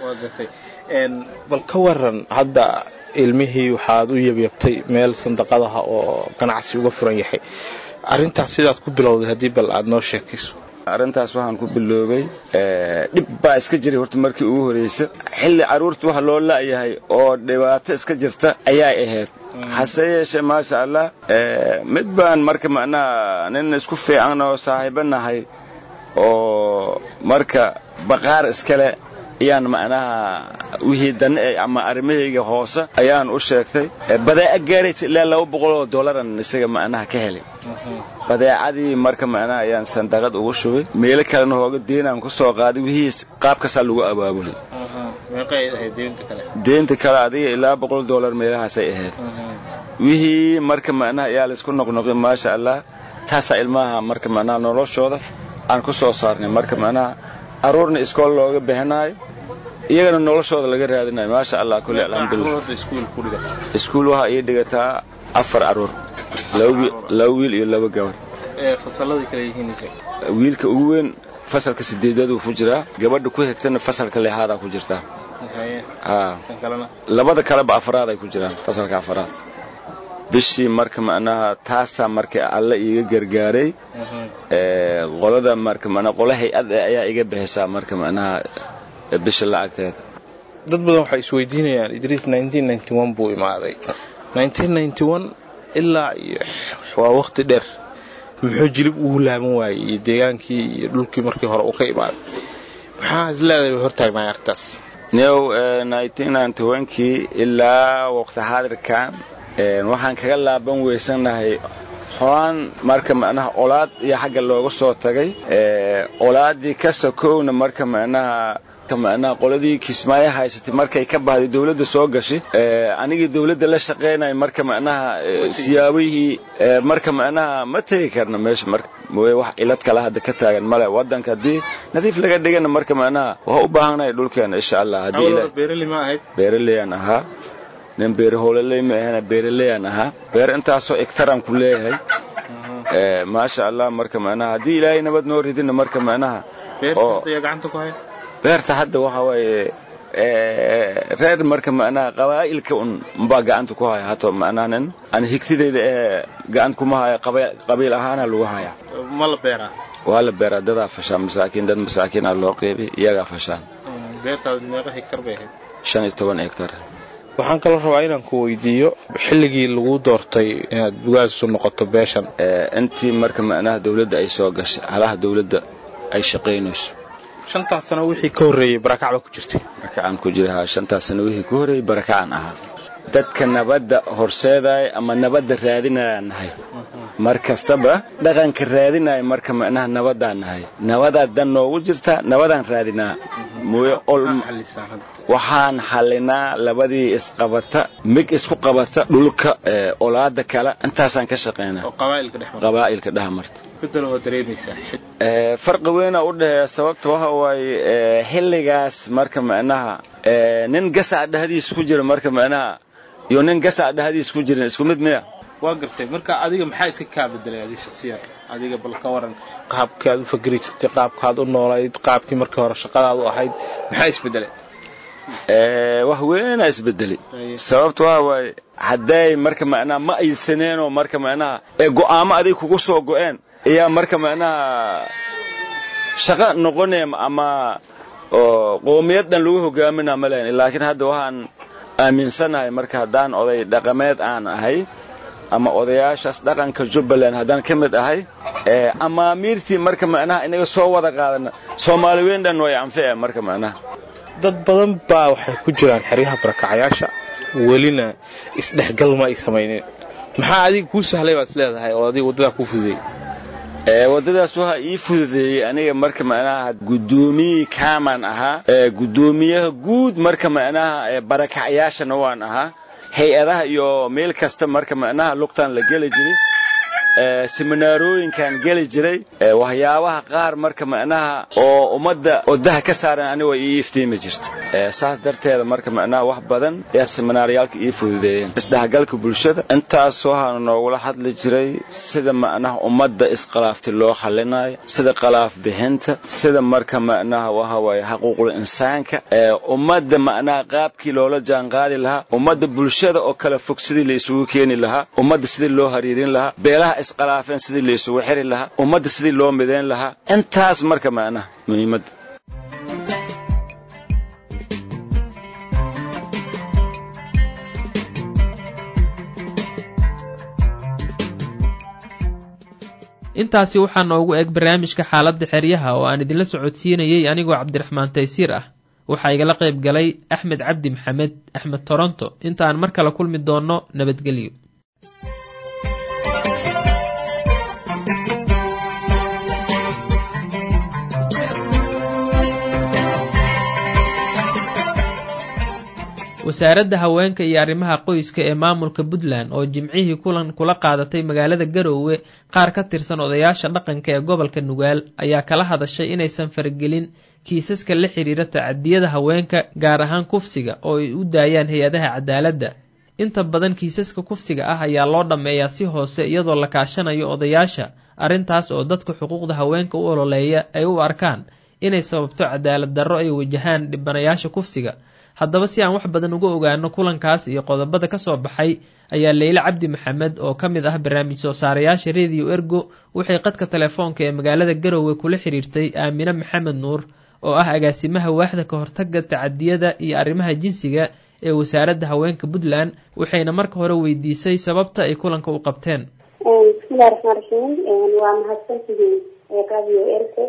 bal ka waran hadda ilmihii waxaad u yabyabtay meel sandaqadaha oo ganacsi uga furan yahay arrintaas sidaad ku bilowday haddii bal aad noo sheekayso arrintaas waxaan ku biloobay dhib baa iska jiray horta markii ugu horeysa xilli caruurta waxa loo laayahay oo dhibaato iska jirta ayaa ahayd hase yeeshee maasha allah mid baan marka macnaha nin isku fiican oo saaxiibanahay oo marka baqaar iskale ayaan macnaha wixii dan ama arrimahayga hoose ayaan u sheegtay badeeca gaaraysa ilaa laba boqol oo doollaran isaga macnaha ka helay badeecadii marka macnaha ayaan sandaqad ugu shubay meelo kalena hooga deenaan ku soo qaaday wixii qaabkaas lagu abaabulay meeqay ahayd deynta kale deynta kale adiga ilaa boqol dollar meelahaas ay ahayd wixii marka macnaha ayaa la isku noqnoqay maasha allah taasa ilmaha marka macnaha noloshooda aan ku soo saarnay marka macnaha aroorna iskool looga baahanaayo iyagana noloshooda laga raadinayo maasha allah kulli alxamdulillah iskuul waxa ay dhigataa afar aroor laba wiil iyo laba gabar ee fasalada kale yihiin wiilka ugu weyn fasalka sideedaad uu ku jiraa gabadha ku xigtana fasalka lixaad ku jirtaa ah labada kale ba afraad ay ku jiraan fasalka afraad bishii marka macnaha taasa marka alla iiga gargaaray ee qolada marka macnaha qolahay ad ayaa iga bixisa marka macnaha bisha lacagteeda dad badan waxay isweydiinayaan Idris nineteen ninety-one buu imaaday nineteen ninety-one ilaa waa waqti dheer muxuu jilib ugu laaban waayay deegaankii iyo dhulkii markii hore uu ka imaaday maxaa isleedahay hortaagnaa artaas new nineteen ninety-one kii ilaa waqti xaadirkan waxaan kaga laaban weysanahay xoolan marka macnaha olaad iyo xagga looga soo tagay ee olaadii ka sokoowna marka macnaha كما qoladii Kismaayo haysatay markay ka baahday dawladda soo gashay ee anigii dawladda la shaqeynay marka macnaha siyaabihii marka macnaha ma tagi karna meesha marka mooy wax ilad kala hadda ka taagan male wadanka hadii nadiif laga dhigana marka macnaha waxa u baahanahay dhulkeena insha Allah hadii ilaa beeraley ma ahayd beeraley aan ahaa nin beer hoolaley ma ahana beeraley aan ahaa beer intaasoo ektaran ku leeyahay ee ma sha Allah marka macnaha hadii ilaahay nabad noo ridina marka macnaha beerta gacanta ku hay beerta hadda waxa way ee reer marka macnaha qabaa'ilka un baa gacanta ku haya hato macnaanan aan higsideeda ee gacan kuma haya qabiil ahaan lagu haya ma la beeraa waa la beeraa dad afashan masaakiin dad masaakiin loo qeybay iyaga afashan beertaadu meeqa hektar bay ahayd shan iyo toban hektar waxaan kala rabaa inaan ku weydiiyo xilligii lagu doortay inaad bugaas soo noqoto beeshan ee intii marka macnaha dawladda ay soo gashay halaha dawladda ay shaqeynayso shantaas sano wixii ka horeeyay barakacba ku jirtay barakacaan ku jiraa shantaas sano wixii ka horeeyay barakacaan ahaa dadka nabadda horseeday ama nabadda raadinaynahay markastaba dhaqanka raadinay marka macnaha nabadaan nahay nabadadan noogu jirta nabadaan raadinaa mooyo ol waxaan xalinaa labadii isqabata mig isku qabata dhulka ee olaada kala intaasaan ka shaqeynaa qabaa'ilka dhexmarta qabaa'ilka dhexmarta bedelo dareemaysa ee farqi weyn u dhaxeeya sababta waxa way xilligaas marka macnaha ee nin gasac dhahdiis ku jira marka macnaha iyo nin gasac dhahdiis ku jira isku mid miya waa gartay marka adiga maxaa iska ka bedelay adiga shakhsiyan adiga bal ka waran qaabkaad u fakiraysid qaabkaad u noolayd qaabkii markii hore shaqadaadu ahayd maxaa isbedelay ee wax weyn isbedelay sababtu waa way haday marka macnaha ma aysaneen oo marka macnaha ee go'aamo adiga kugu soo go'een ayaa marka macnaha shaqa noqonayma ama oo qowmiyadan lagu hogaaminaa maleen laakiin hadda waxaan aaminsanahay marka hadaan oday dhaqameed aan ahay ama odayaashaas dhaqanka Jubbaland hadaan ka mid ahay ee amaamiirtii marka macnaha inaga soo wada qaadana Soomaaliyeed dhan way anfacay marka macnaha dad badan baa waxay ku jiraan xiriyaha barakacayaasha walina isdhexgal ma ay sameeyeen maxaa adiga ku sahlay baad leedahay oo adiga wadada ku fudeeyay ee wadadaas waxa ii fududeeyay aniga marka macnaha gudoomiye kaaman ahaa ee gudoomiyaha guud marka macnaha ee barakacayaashana waan ahaa hay'adaha iyo meel kasta marka macnaha luqtan la gali jiray seminaarooyinkan geli jiray waxyaabaha qaar marka macnaha oo ummadda odaha ka saaran aniga ii iftiimi jirta saas darteeda marka macnaha wax badan ayaa seminaaryaalka ii fududeeyeen isdhexgalka bulshada intaas waxaanu noogula hadli jiray sida macnaha ummadda isqalaafti loo xalinayo sida qalaaf bixinta sida marka macnaha waxa waaye xuquuqul insaanka ummadda macnaha qaabkii loola jaanqaadi lahaa ummadda bulshada oo kala fog sidii la isugu keeni lahaa ummadda sidii loo hariirin lahaa beelaha isqalaafeen sidii la isugu xiri lahaa ummadda sidii loo mideyn lahaa intaas marka macnaha muhiimadda intaasi waxaa noogu eg barnaamijka xaaladda xeryaha oo aan idinla socodsiinayay anigoo cabdiraxmaan taysiir ah waxaa igala qayb galay axmed cabdi maxamed axmed toronto inta aan mar kale kulmi doonno nabadgelyo wasaaradda haweenka iyo arrimaha qoyska ee maamulka puntland oo jimcihii kulan kula qaadatay magaalada garoowe qaar ka tirsan odayaasha dhaqanka ee gobolka nugaal ayaa kala hadashay inaysan faragelin kiisaska la xidhiira tacadiyada haweenka gaar ahaan kufsiga oo ay u daayaan hay-adaha cadaaladda inta badan kiisaska kufsiga ah ayaa loo dhammeeyaa si hoose iyadoo la kaashanayo odayaasha arrintaas oo dadka xuquuqda haweenka u ololeeya ay u arkaan inay sababto cadaalad darro ay wajahaan dhibanayaasha kufsiga haddaba si aan wax badan uga ogaano kulankaas iyo qodobada ka soo baxay ayaa leyle cabdi maxamed oo ka mid ah barnaamij soo saarayaasha rediyo ergo waxay qadka telefoonka ee magaalada garoowe kula xiriirtay aamine maxamed nuur oo ah agaasimaha waaxda ka hortaga tacadiyada iyo arrimaha jinsiga ee wasaaradda haweenka puntland waxayna marka hore weydiisay sababta ay kulanka u qabteen. bismillahi raxmaan raxiim waa mahadsantihiin radio ergo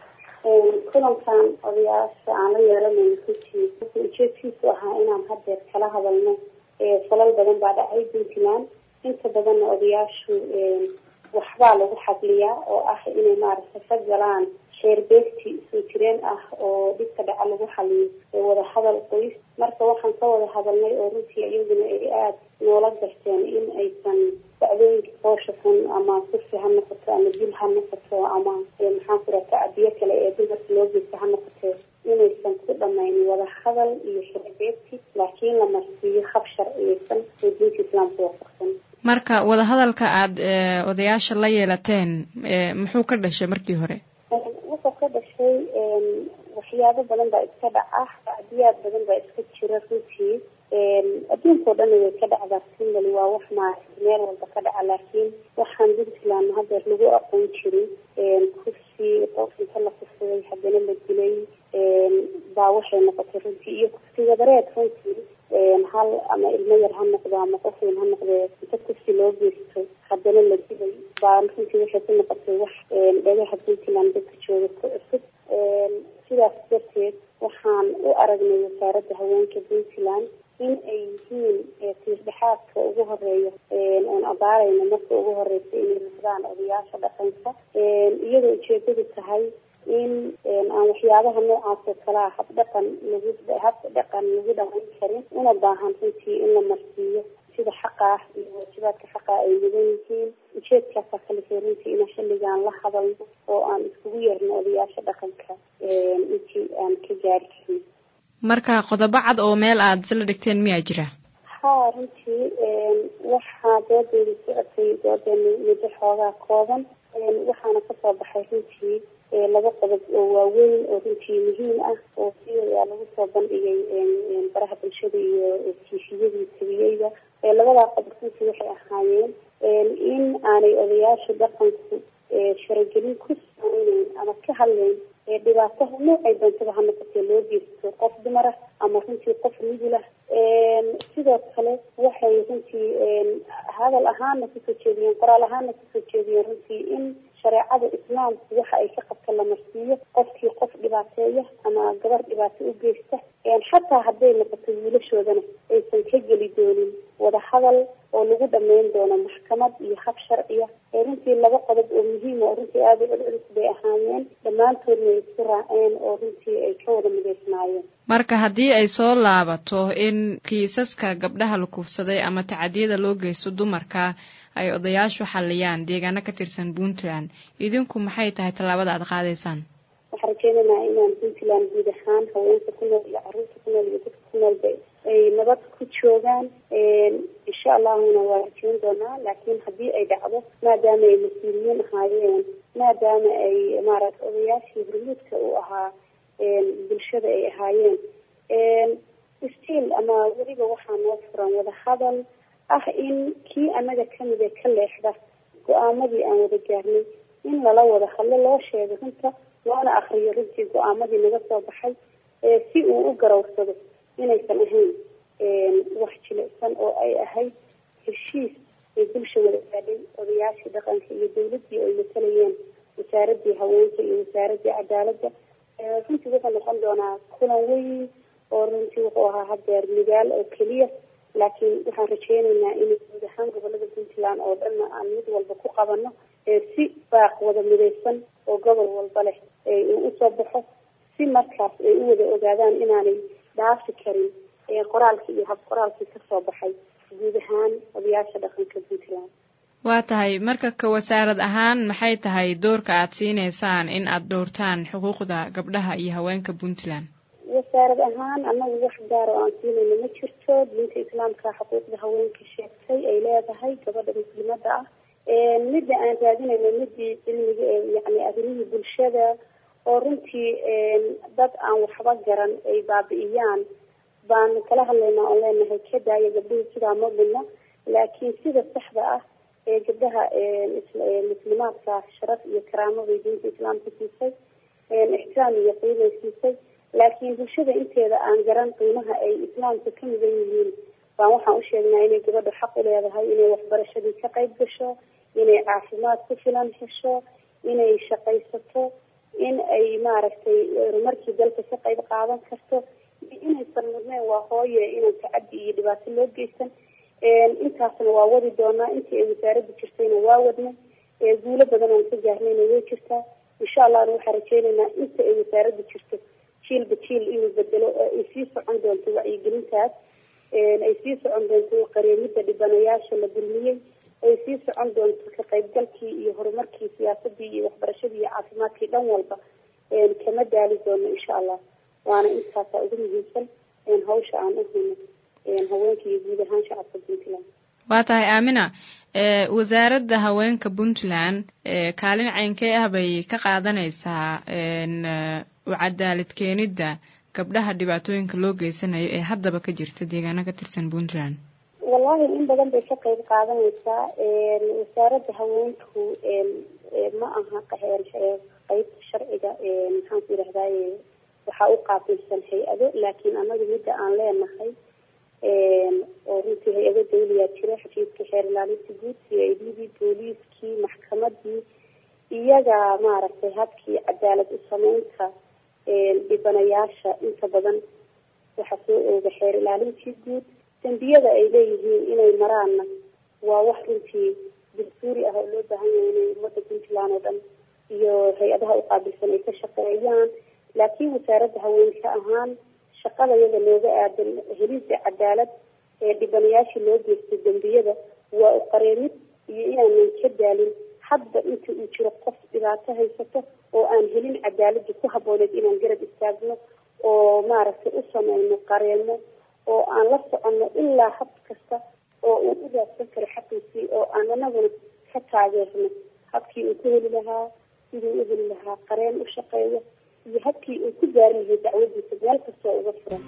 kulankan odayaasha aan la yeelanayno runtii ujeedkiisu ahaa inaan haddeer kala hadalno falal badan baa dhacay puntland inta badanna odayaashu waxbaa lagu xadliyaa oo ah inay maaragtay ka galaan sheerbeegti soo jireen ah oo dhibka dhaca lagu xaliyo wada hadal qoys marka waxaan ka wada hadalnay oo runtii iyaguna ay aada noola garteen in aysan dacdooyinka foosha xun ama kursi ha noqoto ama dil ha noqoto ama maxaan ku raha tacadiyo kale ee dumarka loo geysta ha noqotee inaysan ku dhamayn wada hadal iyo sheerbeegti laakiin la marsiiyo hab sharciyeysan oo diinka islaamka waafaqsan. marka wada hadalka aada odayaasha la yeelateen muxuu ka dhashay markii hore? wuxuu ka dhashay waxyaabo badan baa iska dhaca tacdiyaad badan baa iska jira runtii adduunkao dhan way ka dhacdaa simali waa wax maaragtay meel walba ka dhaca laakiin waxaan puntland hadeer lagu aqoon jirin kursi qof inta la kufsaday haddana la dilay baa waxay noqotay runtii iyo kursi wadareed runtii hal ama ilmo yar ha noqdo ama qof weyn ha noqdee inta kursi loo geysto haddana la dilay baa runtii waxay ku noqotay wax dhagaha puntland dadka jooga ku cusub sidaas darteed waxaan u aragnay wasaaradda haweenka puntland in ay yihiin tiirdhexaadka ugu horeeya oon abaarayna marka ugu horeysa inay noqdaan odayaasha dhaqanka iyadoo ujeedadu tahay in aan waxyaabaha noocaas oo kale ah habdhaqan lagu hab dhaqan lagu dhamayn karin una baahan runtii in la marsiiyo sida xaqa ah iyo waajibaadka xaqa ay mudan yihiin ujeedkaasaa kalisay runtii inaan xilligaan la hadalno oo aan iskugu yeerno odayaasha dhaqanka intii aan ka gaari karin. marka qodobo cad oo meel aada isla dhigteen miyaa jira? haa runtii waxaa doodeeda socotay doodeena muddo xoogaa kooban waxaana kasoo baxay runtii laba qodob oo waaweyn oo runtii muhiim ah oo si ayaa lagu soo bandhigay baraha bulshada iyo tiifiyadii tabiyeyda labadaa qodob runtii waxay ahaayeen in aanay odayaasha dhaqanku faragelin ku samayneyn ama ka hadleyn dhibaataha noocay doontaba ha noqotee loo geysto qof dumar ah ama runtii qof nugul ah sidoo kale waxay runtii hadal ahaana kusoo jeediyeen qoraal ahaana kusoo jeediyeen runtii in shareecada islaamku waxa ay ka qabta la marsiiyo qofkii qof dhibaateeya ama gabar dhibaato u geysta xataa hadday noqoto wiilashoodana aysan ka geli doonin wada hadal oo lagu dhameyn doono maxkamad iyo hab sharciya. runtii laba qodob oo muhiim oo runtii aada u celcelis bay ahaayeen, dhammaantoodna ay isku raaceen oo runtii ay ka wada midaysnaayeen. marka haddii ay soo laabato in kiisaska gabdhaha la kufsaday ama tacadiyada loo geysto dumarka ay odayaashu xaliyaan deegaano ka tirsan Puntland, idinku maxay tahay tallaabada aad qaadaysaan? waxaan rajeynaynaa inaan Puntland guud ahaan haweenka ku nool iyo carruurta ku nool iyo dadka ku nool ay nabad ku joogaan. insha allahuna waa rajeyn doonaa, laakiin haddii ay dhacdo maadaama ay mas-uuliyiin ahaayeen, maadaama ay maaragta odayaashii hormuudka u ahaa bulshada ay ahaayeen, stiil ama weliba waxaa noo furan wada hadal ah in kii anaga kamid ee ka leexda go-aamadii aan wada gaarnay in lala wada hadlo, loo sheego runta, loona akriyo runtii go-aamadii naga soo baxay si uu u garawsado inaysan ahayn wax jilicsan oo ay ahayd heshiis ay bulsha wada gaadhay, odayaashii dhaqanka iyo dawladdii ay matalayeen, wasaaradii haweenka iyo wasaaradii cadaaladda. runtii wuxuu noqon doonaa kulan weyn oo runtii wuxuu ahaa hadeer midaal oo keliya, laakiin waxaan rajeynaynaa in guud ahaan gobolada Puntland oo dhanna aan mid walba ku qabano si baaq wada midaysan oo gobol walba leh uu usoo baxo, si markaas ay u wada ogaadaan inaanay dhaafi karin qoraalkii iyo hab qoraalkii kasoo baxay guud ahaan odayaasha dhaqanka Puntland. waa tahay, marka ka wasaarad ahaan maxay tahay doorka aad siinaysaan in aad dhowrtaan xuquuqda gabdhaha iyo haweenka Puntland? wasaarad ahaan anagu wax gaar oo aan siinayno ma jirto. diinta islaamka xuquuqda haweenka sheegtay ay leedahay gabadha muslimada ah. midda aan raadinayno midii cilmiga yani arrimihii bulshada oo runtii dad aan waxba garan ay baabi'iyaan baan kala hadlaynaa oon leenahay ka daaya gabdhuhu sidaa ma dhino, laakiin sida saxda ah ee gabdhaha muslimaadka sharaf iyo karaamo bay diinta islaamka siisay, ixtiraam iyo qiimay siisay, laakiin bulshada inteeda aan garan qiimaha ay islaamka ka midan yihiin baan waxaan u sheegnaa inay gabadhu xaq u leedahay inay waxbarashadii ka qayb gasho, inay caafimaad ku filan hesho, inay shaqaysato, in ay maaragtay horumarkii dalka ka qayb qaadan karto, inaysan mudneen waa hooye inaan tacaddi iyo dhibaato loo geysan. intaasna waa wadi doonaa, intii ay wasaaradda jirtayna waa wadnay, guulo badan aan ka gaarnayna way jirtaa. insha allahna waxaan rajeynaynaa inta ay wasaaradda jirto jiilba jiil inuu bedelo oo ay sii socon doonto wacyigelintaas, ay sii socon doonto qareemida dhibanayaasha la dulmiyey, ay sii socon doonto ka qaybgalkii iyo horumarkii siyaasadii iyo waxbarashadii iyo caafimaadkii dhan walba kama daali doono insha allah. waana intaasa ugu muhiimsan hawsha aan u hayno haweenka iyo guud ahaan shacabka Puntland. waa tahay Aamina, wasaaradda haweenka Puntland kaalin caynkee ah bay ka qaadanaysaa u cadaalad keenidda gabdhaha dhibaatooyinka loo geysanayo ee haddaba ka jirta deegaano ka tirsan Puntland? wallahi in badan bay ka qayb qaadanaysaa. wasaaradda haweenku ma aha qaybta sharciga, maxaan ku yidhahdaye waxaa u qaabilsan hay-ado, laakiin anagu midda aan leenahay oo runtii hay-ado dawliyaa jira, xafiiska xeer ilaalinta guud, c i d dii, booliiskii, maxkamadii, iyaga maaragtay habkii cadaalad u sameynta dhibanayaasha inta badan waxaa soo ooga xeer ilaalintii guud. dembiyada ay leeyihiin inay maraanna waa wax runtii dastuuri ah oo loo baahan yahay inay ummadda Puntland oo dhan iyo hay-adaha u qaabilsan ay ka shaqeeyaan, laakiin wasaaradda haweenka ahaan shaqada iyada looga aadan helidda cadaalad ee dhibanayaashii loo geystay dembiyada waa u qareemid iyo inaanan ka daalin hadba inta uu jiro qof dhibaato haysato oo aan helin cadaaladda ku habbooneed inaan garab istaagno oo maaragtay u sameyno qareemo oo aan la soconno ilaa hab kasta oo uu u raadsan karo xaqiisii oo aan anaguna ka taageerno habkii uu ku heli lahaa, siduu u heli lahaa qareen u shaqeeyo iyo habkii uu ku gaari lahay dacwadiisa meel kastoo uga furan.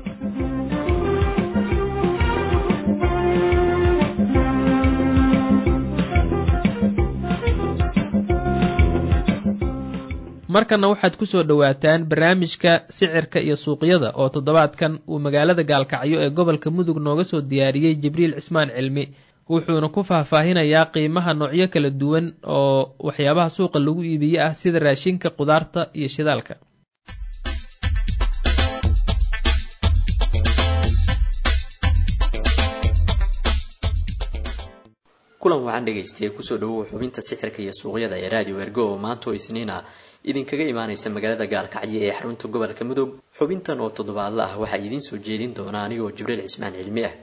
markana waxaad ku soo dhowaataan barnaamijka sicirka iyo suuqyada oo toddobaadkan uu magaalada Gaalkacyo ee gobolka Mudug nooga soo diyaariyey Jibriil Cismaan Cilmi, wuxuuna ku faahfaahinayaa qiimaha noocyo kala duwan oo waxyaabaha suuqa lagu iibiyo ah sida raashinka, qudaarta iyo shidaalka. kulan wacan dhagaystay kusoo dhawow xubinta sixirka iyo suuqyada ee radio ergo oo maanta oo isniina idinkaga imaanaysa magaalada gaalkacyo ee xarunta gobolka mudug. xubintan oo toddobaadla ah waxaa idiin soo jeedin doona anigoo Jibriil Cismaan Cilmi ah.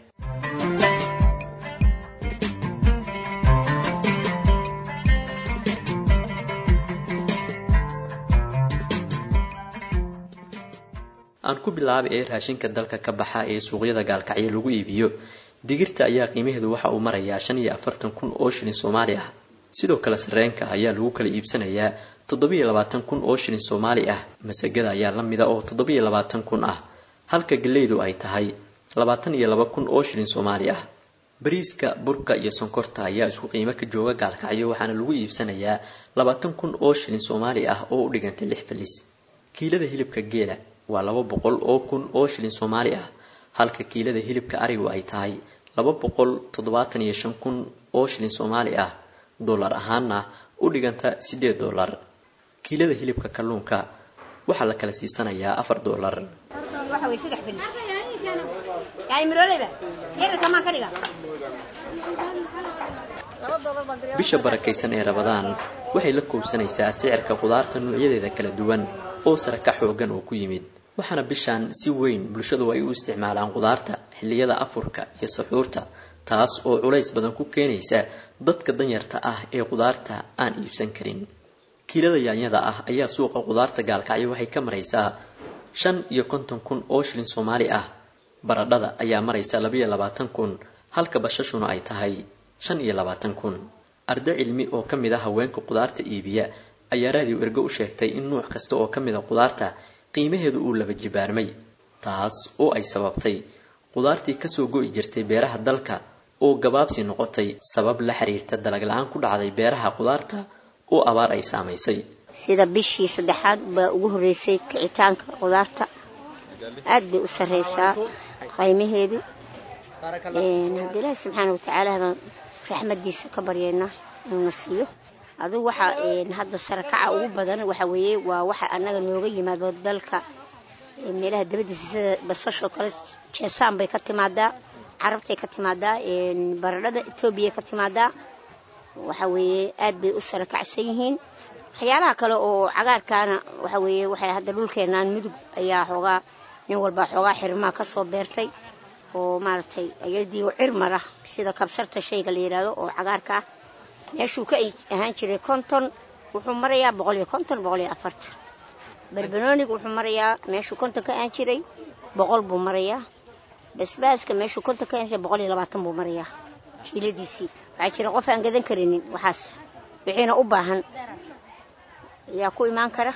aan ku bilaabay ee raashinka dalka ka baxa ee suuqyada gaalkacyo lagu iibiyo. digirta ayaa qiimaheedu waxa uu marayaa shan iyo afartan kun oo shilin Soomaali ah. sidoo kale sarreenka ayaa lagu kala iibsanayaa toddoba iyo labaatan kun oo shilin Soomaali ah. masagada ayaa la mid ah oo toddoba iyo labaatan kun ah, halka galeydu ay tahay labaatan iyo laba kun oo shilin Soomaali ah. bariiska, burka iyo sonkorta ayaa isku qiimo ka jooga gaalkacyo waxaana lagu iibsanayaa labaatan kun oo shilin Soomaali ah oo u dhiganta lix falis. kiilada hilibka geela waa laba boqol oo kun oo shilin Soomaali ah, halka kiilada hilibka arigu ay tahay laba boqol toddobaatan iyo shan kun oo shilin Soomaali ah, dollar ahaanna u dhiganta sideed dollar. kiilada hilibka kalluunka waxaa la kala siisanayaa afar dollar. waxa way saddex falis yaay miroleyda heerka ma ka dhiga bisha barakaysan ee Ramadaan waxay la koobsanaysaa sicirka qudaarta noocyadeeda kala duwan oo sare ka xoogan oo ku yimid. waxaana bishan si weyn bulshadu ay u isticmaalaan qudaarta xilliyada afurka iyo suxuurta, taas oo culays badan ku keenaysa dadka danyarta ah ee qudaarta aan iibsan karin. kiilada yaanyada ah ayaa suuqa qudaarta gaalkacyo waxay ka maraysaa shan iyo konton kun oo shilin Soomaali ah. baradhada ayaa maraysa laba iyo labaatan kun, halka bashashuna ay tahay shan iyo labaatan kun. arday cilmi oo ka mid ah haweenka qudaarta iibiya ayaa radio ergo u sheegtay in nooc kasta oo ka mid ah qudaarta qiimaheedu uu laba jibaarmay, taas oo ay sababtay qudaartii ka soo go'i jirtay beeraha dalka oo gabaabsi noqotay sabab la xiriirta dalag la'aan ku dhacday beeraha qudaarta oo abaar ay saamaysay. sida bishii saddexaad baa ugu horeysay kicitaanka qudaarta aad bay u sareysaa qiimaheedu. een haddii Ilaahay subxaanahu wa ta'aala raxmadiisa ka baryayna inuu nasiyo. adigu waxa een hadda sarakaca ugu badan waxa weeye waa waxa anaga nooga yimaado dalka meelaha dibadiisa sida basasho kale jeesaan bay ka timaadaa, carabtay ka timaadaa, een baradhada Itoobiya ka timaadaa. waxa weeye aad bay u sarakacsan yihiin. waxyaalaha kale oo cagaarkaana waxa weeye waxay hadda dhulkeenaan mudug ayaa xoogaa nin walba xoogaa xirmaa ka soo beertay oo maaragtay ayadii u cirmara sida kabsarta shayga la yiraahdo oo cagaarka ah. meeshuu ka ahaan jiray konton wuxuu marayaa boqol iyo konton boqol iyo afartan. barbanoonigu wuxuu marayaa meeshuu konton ka ahaan jiray boqol buu marayaa. basbaaska meeshuu konton ka ahaan jiray boqol iyo labaatan buu marayaa kiiladiisii. waxaa jira qof aan gadan karinin waxaas, wixiina u baahan yaa ku imaan kara.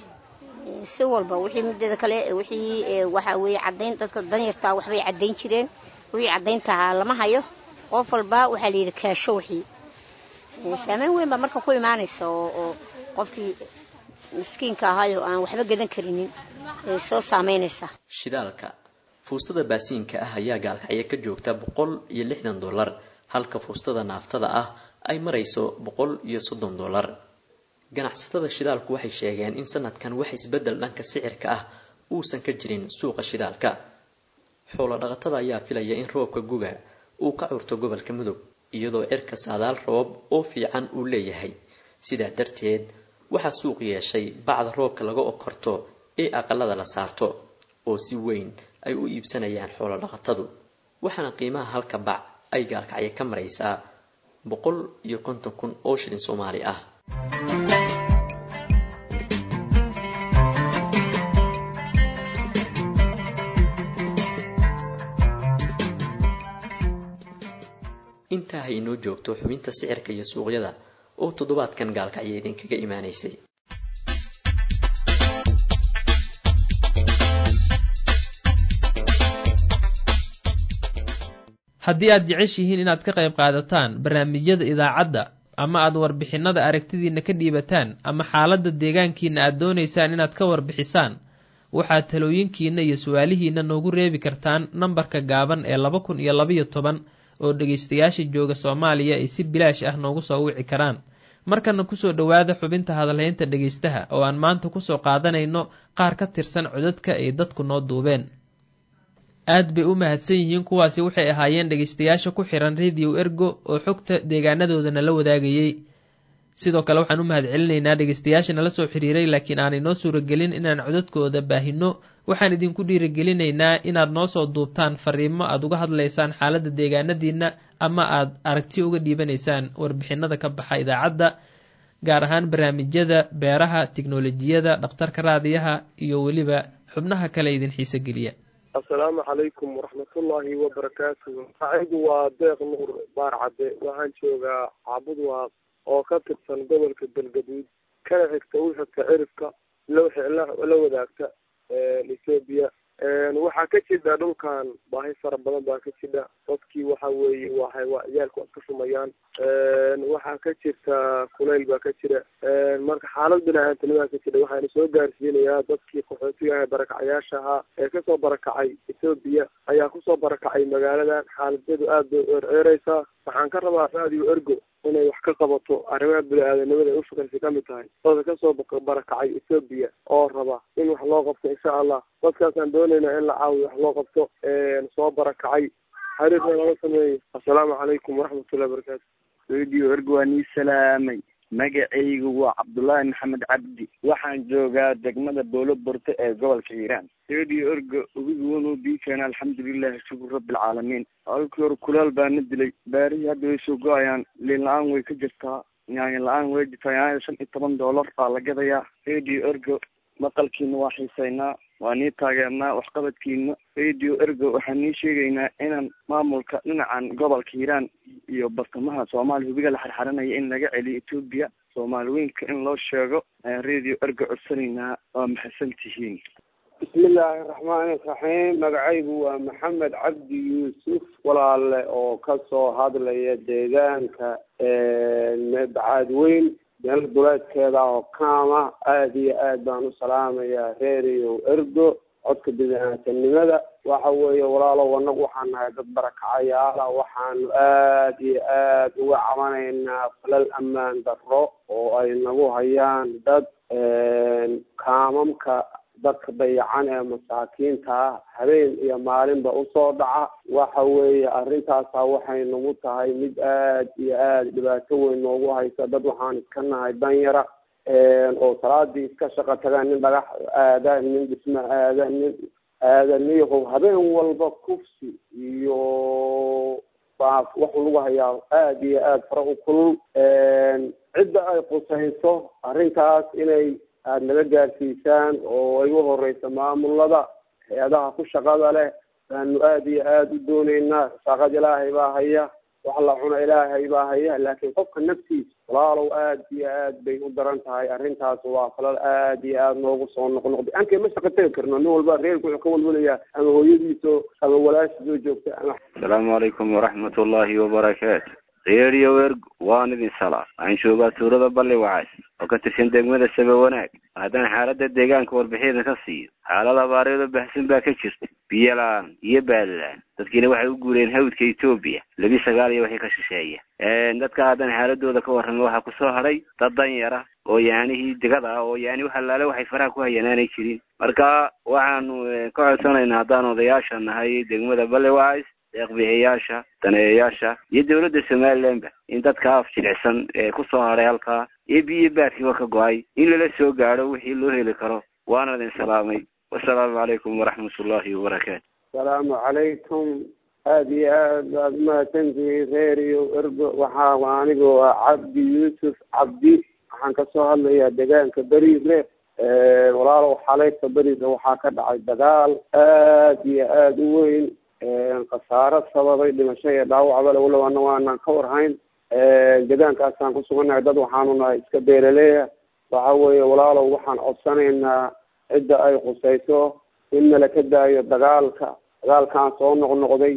si walba wixii midda kale wixii waxa weeye cadeyn dadka danyarta waxbay cadeyn jireen, wixii cadeynta lama hayo. qof walba waxa la yiri kaasho wixii saameyn weyn baa marka ku imaanaysa oo qofkii miskiinka ahayo aan waxba gadan karinin ee soo saameynaysa. shidaalka fuustada baasiinka ah ayaa gaalkacyo ka joogta boqol iyo lixdan dollar, halka fuustada naaftada ah ay marayso boqol iyo soddon dollar. ganacsatada shidaalku waxay sheegeen in sanadkan wax isbedel dhanka sicirka ah uusan ka jirin suuqa shidaalka. xoolo dhaqatada ayaa filaya in roobka guga uu ka curto gobolka mudug, iyadoo cirka saadaal roob oo fiican uu leeyahay. sidaa darteed waxaa suuq yeeshay bacda roobka laga okorto ee aqalada la saarto oo si weyn ay u iibsanayaan xoolo dhaqatadu. waxaana qiimaha halka bac ay gaalkacyo ka maraysaa boqol iyo konton kun oo shilin Soomaali ah. intaa hay inoo joogto xubinta sicirka iyo suuqyada oo toddobaadkan gaalkacyo idinkaga imaanaysay. haddii aad jeceshihiin inaad ka qayb qaadataan barnaamijyada idaacadda ama aad warbixinnada aragtidiinna ka dhiibataan ama xaaladda deegaankiinna aad doonaysaan inaad ka warbixisaan, waxaad talooyinkiinna iyo su-aalihiinna noogu reebi kartaan nambarka gaaban ee laba kun iyo labaiyo toban oo dhegaystayaasha jooga Soomaaliya ay si bilaash ah noogu soo wici karaan. markana kusoo dhowaada xubinta hadalhaynta dhegaystaha oo aan maanta kusoo qaadanayno qaar ka tirsan codadka ay dadku noo duubeen. aad bay u mahadsan yihiin kuwaasi waxay ahaayeen dhegaystayaasha ku xiran radio ergo oo xogta deegaanadoodana la wadaagayey. sidoo kale waxaan u mahad celinaynaa dhegaystayaasha nala soo xiriiray laakiin aanay noo suuragelin inaan codadkooda baahino. waxaan idinku dhiirigelinaynaa inaad noo soo duubtaan fariimo aad uga hadlaysaan xaaladda deegaanadiina ama aad aragti uga dhiibanaysaan warbixinada ka baxa idaacadda, gaar ahaan barnaamijyada beeraha, tiknolojiyada, dhakhtarka raadiyaha iyo weliba xubnaha kale idin xiise geliya. assalaamu calaykum waraxmatullaahi wabarakaatuhu. magacaygu waa deeq nuur baarcadde, waxaan joogaa caabudwaaq oo ka tirsan gobolka galgaduud, kana xigta u xigta cirifka la wadaagta Ethiopia. waxaa ka jira dhulkan baahi fara badan baa ka jira, dadkii waxa weeye waxay waa ciyaalku ka shumayaan, waxaa ka jirta kulayl baa ka jira, marka xaalad bini'aadanimo ka jira. waxaana soo gaarsiinayaa dadkii qaxootiga ah barakacayaasha ahaa ee kasoo barakacay Ethiopia ayaa kusoo barakacay magaaladan. xaaladeedu aad bay u eereereysaa. waxaan ka rabaa radio ergo inay wax ka qabato arrimaha bini'aadanimada ay u shaqaysa ka mid tahay dadka kasoo barakacay Ethiopia oo raba in wax loo qabto insha allah. dadkaasaan doonaynaa in la caawiyo wax loo qabto soo barakacay xiriirna laga sameeyo. assalaamu calaykum waraxmatullahi wabarakaatu. radio ergo waa nii salaamay. magacaygu waa cabdullaahi maxamed cabdi, waxaan joogaa degmada boolo borte ee gobolka hiiraan. radio ergo uguguwanuu diikeena alxamdulilahi shukur rabbilcaalamiin. halkii hore kulaal baana dilay, baarihii hadda way soo go-ayaan, liin la-aan way ka jirtaa, yaanyo la-aan way jirtaa, yaanyada shan iyo toban doolar baa la gadayaa. radio ergo maqalkiina waa xiisaynaa, waa nii taageernaa waxqabadkiina. radio ergo waxaan nii sheegaynaa inaan maamulka dhinacan gobolka hiiraan iyo bartamaha soomaaliya hubiga la xarxaranaya in laga celiyo Ethiopia soomaaliweynka in loo sheego. radio ergo codsanaynaa. waa maxadsan tihiin. bismillaahi raxmaani raxiim. magacaygu waa maxamed cabdi yuusuf, walaale oo kasoo hadlaya deegaanka bacaadweyn meel duleedkeeda oo kaama. aada iyo aad baan u salaamayaa radio ergo codka bini'aadanimada. waxa weeye walaalow anagu waxaan nahay dad barakacayaala, waxaanu aada iyo aad uga cabanaynaa falal ammaan darro oo ay nagu hayaan dad kaamamka dadka dayacan ee masaakiinta ah habeen iyo maalinba usoo dhaca. waxa weeye arrintaasa waxay nagu tahay mid aada iyo aada dhibaato weyn noogu haysa. dad waxaan iska nahay danyara oo salaadii iska shaqo tagaan, nin dhagax aada, nin dhismo aada, nin aadaniyaho habeen walba kufsi iyo waxu lagu hayaa aada iyo aada fara u kulul. cidda ay qusayso arrintaas inay aada naga gaarsiisaan oo ay u horeysa maamulada hay-adaha ku shaqada leh baanu aada iyo aada u doonaynaa. shaqad ilaahay baa haya, wax la cuno ilaahay baa haya, laakiin qofka naftiisa walaalow aada iyo aad bay u daran tahay. arrintaas waa falal aada iyo aada noogu soo noqnoqday. ankay ma shaqo tegi karno, nin walba reerku wuxuu ka walwalayaa ama hooyadiiso ama walaashiisoo joogta ama. asalaamu calaykum waraxmatullaahi wabarakaatu. radio ergo waan idin salaa. waxaan joogaa tuulada balli wacays oo ka tirsan degmada saba wanaag. haddaan xaaladda deegaanka warbixina ka siiyo, xaalad abaareed oo baxsan baa ka jirta, biyo la-aan iyo baali la-aan. dadkiina waxay u guureen hawdka Ethiopia labi sagaal iyo wixii ka shisheeya. dadka haddaan xaaladooda ka warramo waxaa kusoo hadhay dad danyara oo yaanihii degada ah oo yaani wax allaale waxay faraha ku hayaan aanay jirin. marka waxaanu ka codsanaynaa haddaan odayaasha nahay degmada balli wacays, deeqbixiyaasha, daneeyayaasha iyo dawladda somalilandba in dadka af jilicsan ee kusoo hadhay halkaa iyo biyo baadkiiba ka go-ay in lala soo gaadho wixii loo heli karo. waana idin salaamay. wasalaamu calaykum waraxmatullaahi wabarakaatu. asalaamu calaykum. aada iyo aad baad umahadsantihiin radio ergo. waxaa anigoo ah cabdi yuusuf cabdi, waxaan kasoo hadlayaa deegaanka beriire. walaalow xalayta beriire waxaa ka dhacay dagaal aada iyo aada u weyn, khasaaro sababay dhimasho iyo dhaawacba le walow ana waanaan ka warhayn. deegaankaasaan ku sugannahay, dad waxaanu nahay iska beeraleya. waxa weeye walaalow waxaan codsanaynaa cidda ay khusayso in nala ka daayo dagaalka dagaalkaan soo noqnoqday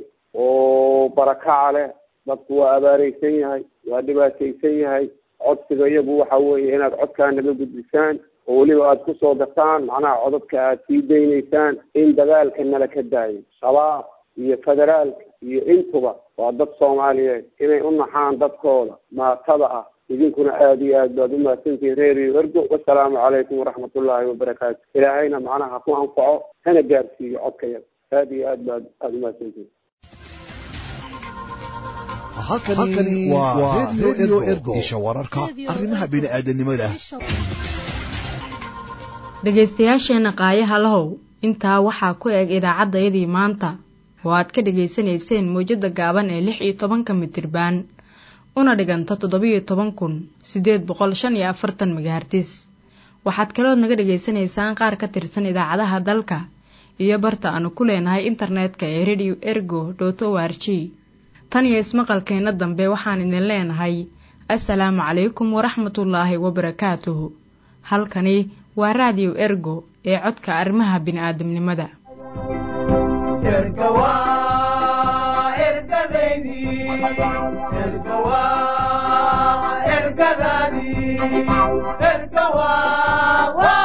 oo barakaca leh. dadku waa abaareysan yahay, waa dhibaataysan yahay. codsiga iyagu waxa weeye inaad codkaa naga gudbisaan oo weliba aada kusoo dartaan, macnaha codadka aada sii daynaysaan in dagaalka nala ka daayo. shabaab iyo federaalka iyo intuba waa dad soomaaliyeed, inay u naxaan dadkooda maatada ah. idinkuna aada iyo aad baad umahadsantihiin radio ergo. wasalaamu calaykum waraxmatullaahi wabarakaatu. ilaahayna macnaha ku anfaco hana gaarsiiyo codkaya. aada iyo aad baad aada umahadsantihin. halkani waa radio ergo isha wararka arrimaha bini'aadanimada. dhegaystayaasheena qaayaha lahow intaa waxaa ku eg idaacaddayadii maanta oo aad ka dhegaysanayseen mowjadda gaaban ee lix iyo tobanka mitirbaan una dhiganta toddobiyo toban kun siddeed boqol shan iyo afartan megahertis. waxaad kalood naga dhegaysanaysaan qaar ka tirsan idaacadaha dalka iyo barta aanu ku leenahay internetka ee radio ergo dot o r g. tan iyo ismaqalkeenna dambe waxaan idin leenahay assalaamu calaykum waraxmatullaahi wabarakaatuhu. halkani waa radio ergo ee codka arrimaha bini'aadamnimada. ergadadii ergawa